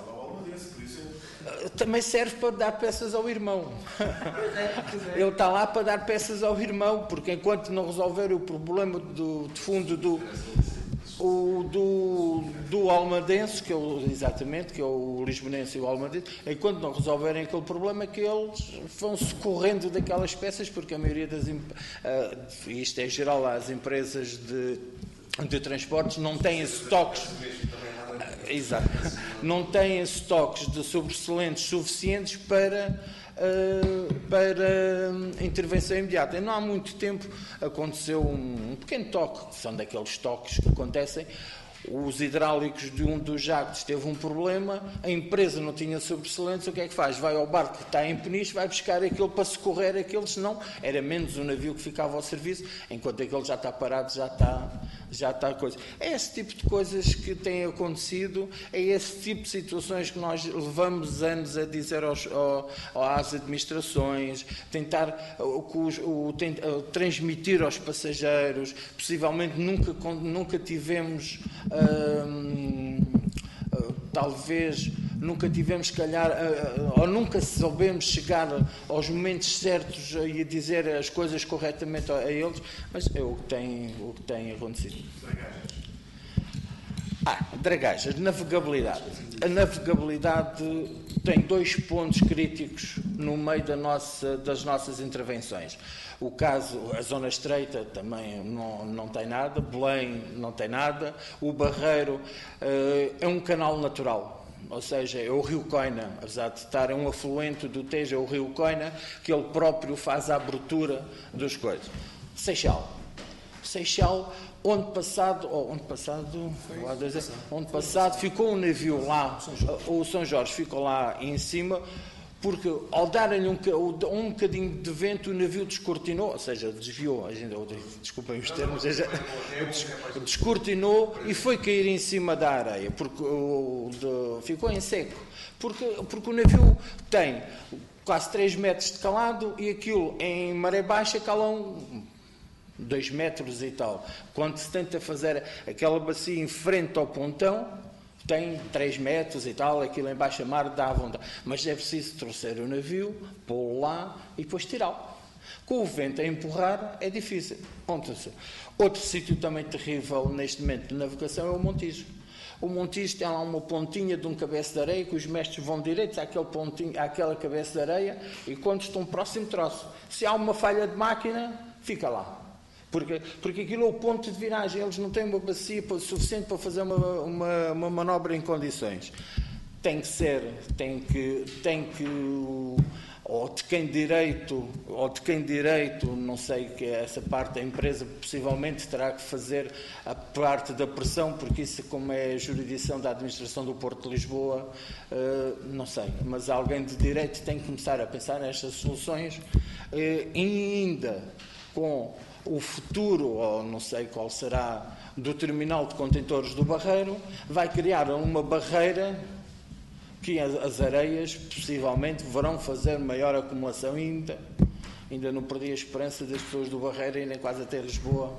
Também serve para dar peças ao irmão. Ele está lá para dar peças ao irmão, porque enquanto não resolver o problema de fundo do almadense, que é o lisbonense e o almadense, enquanto não resolverem aquele problema, que eles vão-se correndo daquelas peças, porque a maioria isto é geral, as empresas de transportes não têm estoques. Exato. Não têm estoques de sobressalentes suficientes para intervenção imediata. E não há muito tempo aconteceu um pequeno toque, que são daqueles toques que acontecem. Os hidráulicos de um dos jactos teve um problema, a empresa não tinha sobressalentes, o que é que faz? Vai ao barco que está em Peniche, vai buscar aquilo para socorrer aquele, senão era menos um navio que ficava ao serviço, enquanto aquele já está parado, já está coisa. É esse tipo de coisas que têm acontecido, é esse tipo de situações que nós levamos anos a dizer às administrações, tentar transmitir aos passageiros. Possivelmente nunca tivemos talvez nunca tivemos, se calhar, ou nunca soubemos chegar aos momentos certos e a dizer as coisas corretamente a eles, mas é o que tem acontecido. dragagens, navegabilidade. A navegabilidade tem 2 pontos críticos no meio das nossas intervenções. O caso, a zona estreita também não tem nada, Belém não tem nada, o Barreiro é um canal natural, ou seja, é o rio Coina, apesar de estar um afluente do Tejo, é o rio Coina, que ele próprio faz a abertura das coisas. Seixal, ano passado ficou um navio lá, o São Jorge ficou lá em cima, porque ao darem-lhe um bocadinho de vento o navio descortinou, ou seja, desviou, desculpem os termos, descortinou e foi cair em cima da areia, porque ficou em seco, porque o navio tem quase 3 metros de calado e aquilo em maré baixa calam 2 metros e tal. Quando se tenta fazer aquela bacia em frente ao pontão, tem 3 metros e tal, aquilo em baixa mar dá à vontade. Mas é preciso trouxer o navio, pô-lo lá e depois tirá-lo. Com o vento a empurrar é difícil. Outro sítio também terrível neste momento de navegação é o Montijo. O Montijo tem lá uma pontinha de um cabeço de areia que os mestres vão direitos àquela cabeça de areia e quando estão próximo troço. Se há uma falha de máquina, fica lá. Porque aquilo é o ponto de viragem, eles não têm uma bacia suficiente para fazer uma manobra em condições. Tem que ou de quem direito, não sei, que essa parte da empresa possivelmente terá que fazer a parte da pressão, porque isso, como é a jurisdição da administração do Porto de Lisboa, não sei, mas alguém de direito tem que começar a pensar nestas soluções, e ainda com o futuro, ou não sei qual será, do terminal de contentores do Barreiro, vai criar uma barreira que as areias possivelmente verão fazer maior acumulação ainda não perdi a esperança das pessoas do Barreiro irem quase até Lisboa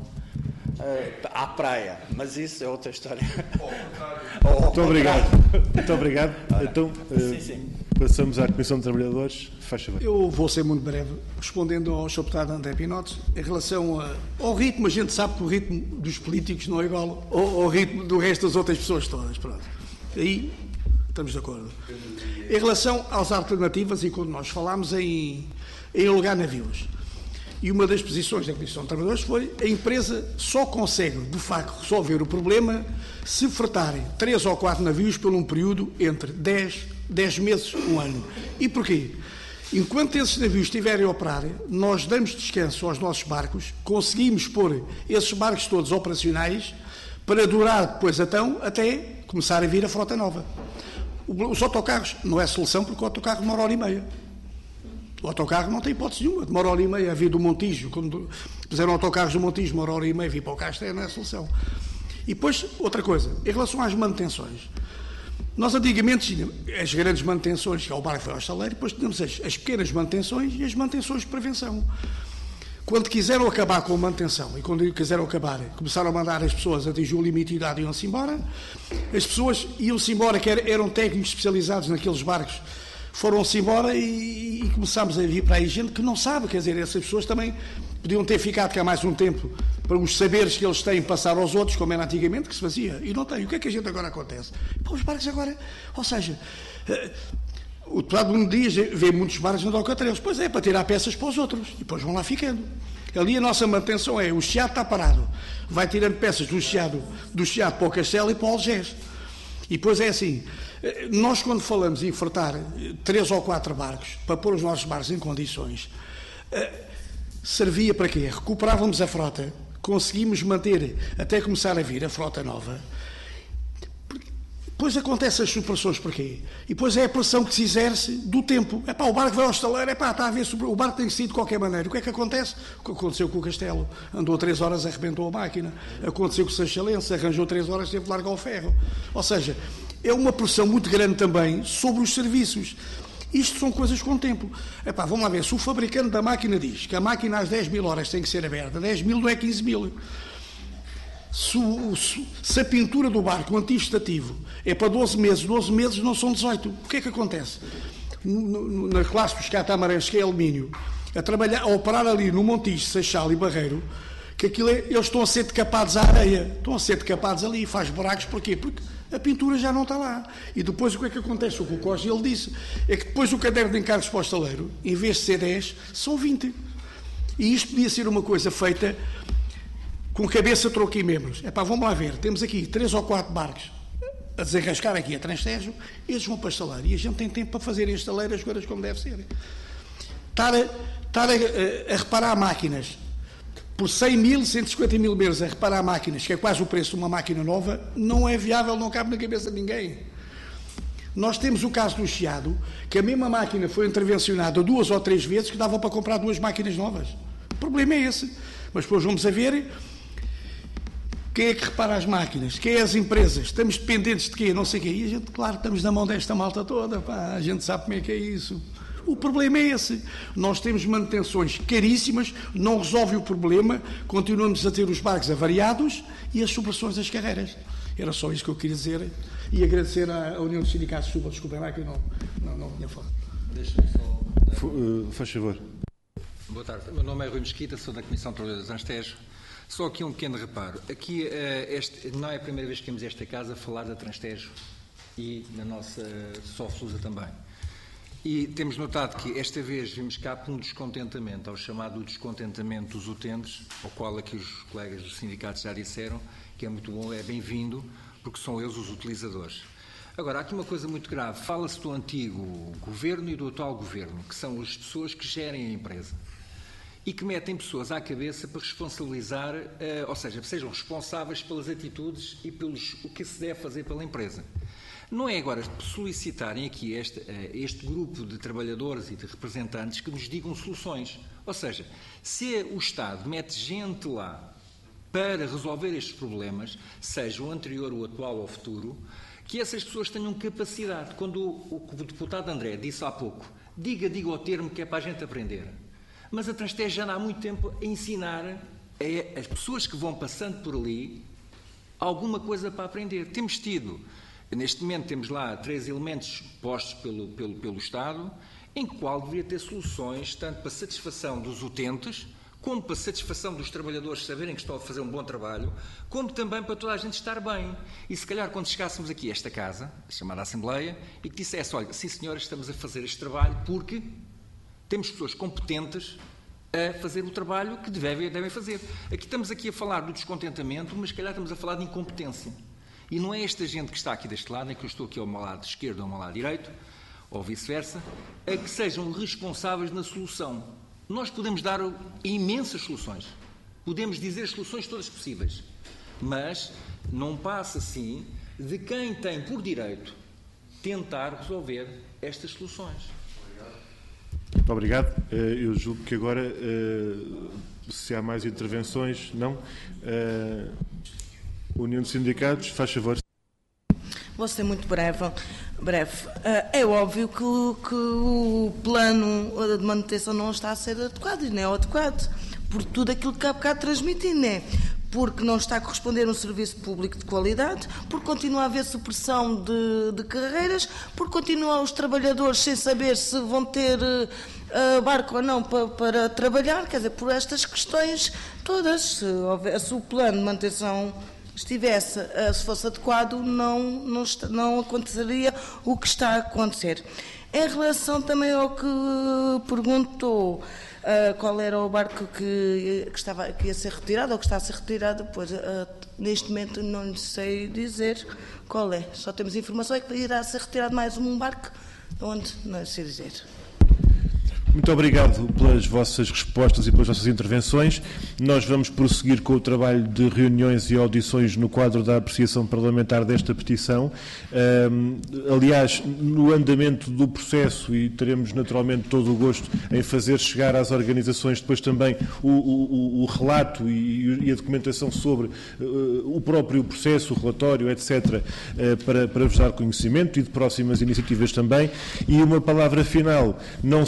à praia, mas isso é outra história. Muito obrigado. Então, sim. Passamos à Comissão de Trabalhadores. Faz favor. Eu vou ser muito breve, respondendo ao Sr. Deputado André Pinotes, em relação ao ritmo. A gente sabe que o ritmo dos políticos não é igual ao ritmo do resto das outras pessoas todas. Pronto. Aí estamos de acordo. Em relação às alternativas, e quando nós falámos em alugar navios, e uma das posições da Comissão de Trabalhadores foi: a empresa só consegue, de facto, resolver o problema se fretarem 3 ou 4 navios por um período entre 10 meses, 1 ano. E porquê? Enquanto esses navios estiverem a operar, nós damos descanso aos nossos barcos, conseguimos pôr esses barcos todos operacionais para durar depois então até começar a vir a frota nova. Os autocarros não é solução, porque o autocarro demora 1h30. O autocarro não tem hipótese nenhuma, demora 1h30 a vir do Montijo. Quando fizeram autocarros do Montijo, demora 1h30 a vir para o Castelo, não é solução. E depois, outra coisa, em relação às manutenções. Nós antigamente tínhamos as grandes manutenções, que é o barco e o estaleiro, depois tínhamos as pequenas manutenções e as manutenções de prevenção. Quando quiseram acabar com a manutenção e quando quiseram acabar, começaram a mandar as pessoas atingir o limite de idade e iam-se embora. As pessoas iam-se embora, que eram técnicos especializados naqueles barcos, foram-se embora e começámos a vir para aí gente que não sabe, quer dizer, essas pessoas também podiam ter ficado cá mais um tempo para os saberes que eles têm passar aos outros, como era antigamente, que se fazia, e não tem. O que é que a gente agora acontece? Pô, os barcos agora, ou seja, o deputado Bruno Dias vê muitos barcos no Alcatraz, pois é, para tirar peças para os outros, e depois vão lá ficando. Ali a nossa manutenção é: o Chiado está parado, vai tirando peças do Chiado para o Castelo e para o Algés. E depois é assim, nós quando falamos em fretar 3 ou 4 barcos para pôr os nossos barcos em condições, servia para quê? Recuperávamos a frota, conseguimos manter até começar a vir a frota nova. Depois acontecem as superações, porquê? E depois é a pressão que se exerce do tempo. O barco vai ao estaleiro, está a ver, o barco tem que sair de qualquer maneira. O que é que acontece? O que aconteceu com o Castelo? Andou 3 horas, arrebentou a máquina. Aconteceu com o Seixalense, arranjou 3 horas, teve de largar o ferro. Ou seja, é uma pressão muito grande também sobre os serviços. Isto são coisas com o tempo. Vamos lá ver, se o fabricante da máquina diz que a máquina às 10.000 horas tem que ser aberta, 10.000 não é 15.000. Se a pintura do barco, o anti-estativo, é para 12 meses não são 18. O que é que acontece? Na classe Pescata Amaranhos, que é alumínio, a operar ali no Montijo, Seixal e Barreiro, que aquilo eles estão a ser decapados à areia, estão a ser decapados ali, faz buracos, porquê? Porque a pintura já não está lá. E depois o que é que acontece? O que o Costa ele disse é que depois o caderno de encargos para o estaleiro, em vez de ser 10, são 20. E isto podia ser uma coisa feita com cabeça, troco e membros. Vamos lá ver, temos aqui 3 ou 4 barcos a desenrascar aqui a Transtejo, eles vão para o estaleiro e a gente tem tempo para fazer em estaleiro as coisas como deve ser. Estar a reparar máquinas por 100 mil, 150 mil euros a reparar máquinas, que é quase o preço de uma máquina nova, não é viável, não cabe na cabeça de ninguém. Nós temos o caso do Chiado, que a mesma máquina foi intervencionada 2 ou 3 vezes, que dava para comprar 2 máquinas novas. O problema é esse. Mas depois vamos a ver quem é que repara as máquinas, quem é as empresas, estamos dependentes de quê, não sei o quê. E a gente, claro, estamos na mão desta malta toda, a gente sabe como é que é isso. O problema é esse. Nós temos manutenções caríssimas, não resolve o problema, continuamos a ter os barcos avariados e as supressões das carreiras. Era só isso que eu queria dizer e agradecer à União dos Sindicatos de Setúbal. Desculpem lá que eu não tinha falado. Deixa-me só... Faz favor. Boa tarde. Meu nome é Rui Mesquita, sou da Comissão de Trabalhadores de Transtejo. Só aqui um pequeno reparo. Aqui não é a primeira vez que temos esta casa a falar da Transtejo e da nossa Soflusa também. E temos notado que esta vez vimos cá por um descontentamento, ao chamado descontentamento dos utentes, ao qual aqui os colegas dos sindicatos já disseram, que é muito bom, é bem-vindo, porque são eles os utilizadores. Agora, há aqui uma coisa muito grave. Fala-se do antigo governo e do atual governo, que são as pessoas que gerem a empresa e que metem pessoas à cabeça para responsabilizar, ou seja, sejam responsáveis pelas atitudes e pelos o que se deve fazer pela empresa. Não é agora solicitarem aqui este grupo de trabalhadores e de representantes que nos digam soluções. Ou seja, se o Estado mete gente lá para resolver estes problemas, seja o anterior, o atual ou o futuro, que essas pessoas tenham capacidade. Quando o deputado André disse há pouco, diga o termo que é para a gente aprender. Mas a Transtejo já anda há muito tempo a ensinar as pessoas que vão passando por ali alguma coisa para aprender. Temos tido... Neste momento temos lá 3 elementos postos pelo Estado, em qual deveria ter soluções tanto para satisfação dos utentes, como para satisfação dos trabalhadores saberem que estão a fazer um bom trabalho, como também para toda a gente estar bem. E se calhar quando chegássemos aqui a esta casa, a chamada Assembleia, e que dissesse, olha, sim senhora, estamos a fazer este trabalho porque temos pessoas competentes a fazer o trabalho que devem fazer. Aqui estamos aqui a falar do descontentamento, mas se calhar estamos a falar de incompetência. E não é esta gente que está aqui deste lado, nem que eu estou aqui ao meu lado esquerdo ou ao meu lado direito, ou vice-versa, a que sejam responsáveis na solução. Nós podemos dar imensas soluções, podemos dizer as soluções todas possíveis, mas não passa assim de quem tem por direito tentar resolver estas soluções. Muito obrigado. Eu julgo que agora, se há mais intervenções, não... União de Sindicatos, faz favor. Vou ser muito breve. É óbvio que o plano de manutenção não está a ser adequado e não é adequado por tudo aquilo que há bocado transmiti, né? Porque não está a corresponder a um serviço público de qualidade, porque continua a haver supressão de carreiras, porque continuam os trabalhadores sem saber se vão ter barco ou não para trabalhar, quer dizer, por estas questões todas. Se o plano de manutenção se fosse adequado, não aconteceria o que está a acontecer. Em relação também ao que perguntou qual era o barco que ia ser retirado ou que está a ser retirado, pois neste momento não lhe sei dizer qual é. Só temos informação é que irá ser retirado mais um barco, onde não sei dizer. Muito obrigado pelas vossas respostas e pelas vossas intervenções. Nós vamos prosseguir com o trabalho de reuniões e audições no quadro da apreciação parlamentar desta petição. Aliás, no andamento do processo, e teremos naturalmente todo o gosto em fazer chegar às organizações depois também o relato e a documentação sobre o próprio processo, o relatório, etc., para vos dar conhecimento e de próximas iniciativas também. E uma palavra final, não só de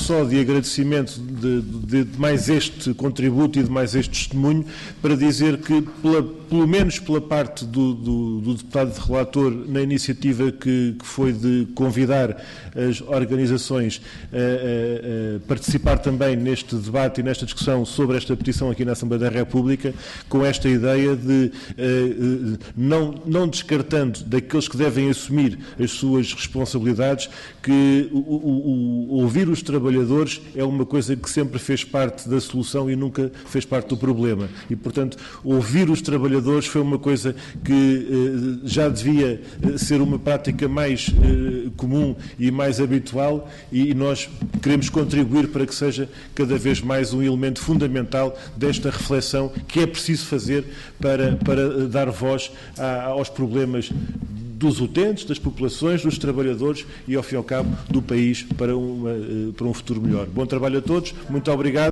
agradecimento de mais este contributo e de mais este testemunho, para dizer que, pelo menos pela parte do deputado relator, na iniciativa que foi de convidar as organizações a participar também neste debate e nesta discussão sobre esta petição aqui na Assembleia da República, com esta ideia de, não descartando daqueles que devem assumir as suas responsabilidades, que ouvir os trabalhadores é uma coisa que sempre fez parte da solução e nunca fez parte do problema. E, portanto, ouvir os trabalhadores foi uma coisa que já devia ser uma prática mais comum e mais habitual, e nós queremos contribuir para que seja cada vez mais um elemento fundamental desta reflexão que é preciso fazer para dar voz aos problemas dos utentes, das populações, dos trabalhadores e, ao fim e ao cabo, do país para um futuro melhor. Bom trabalho a todos, muito obrigado.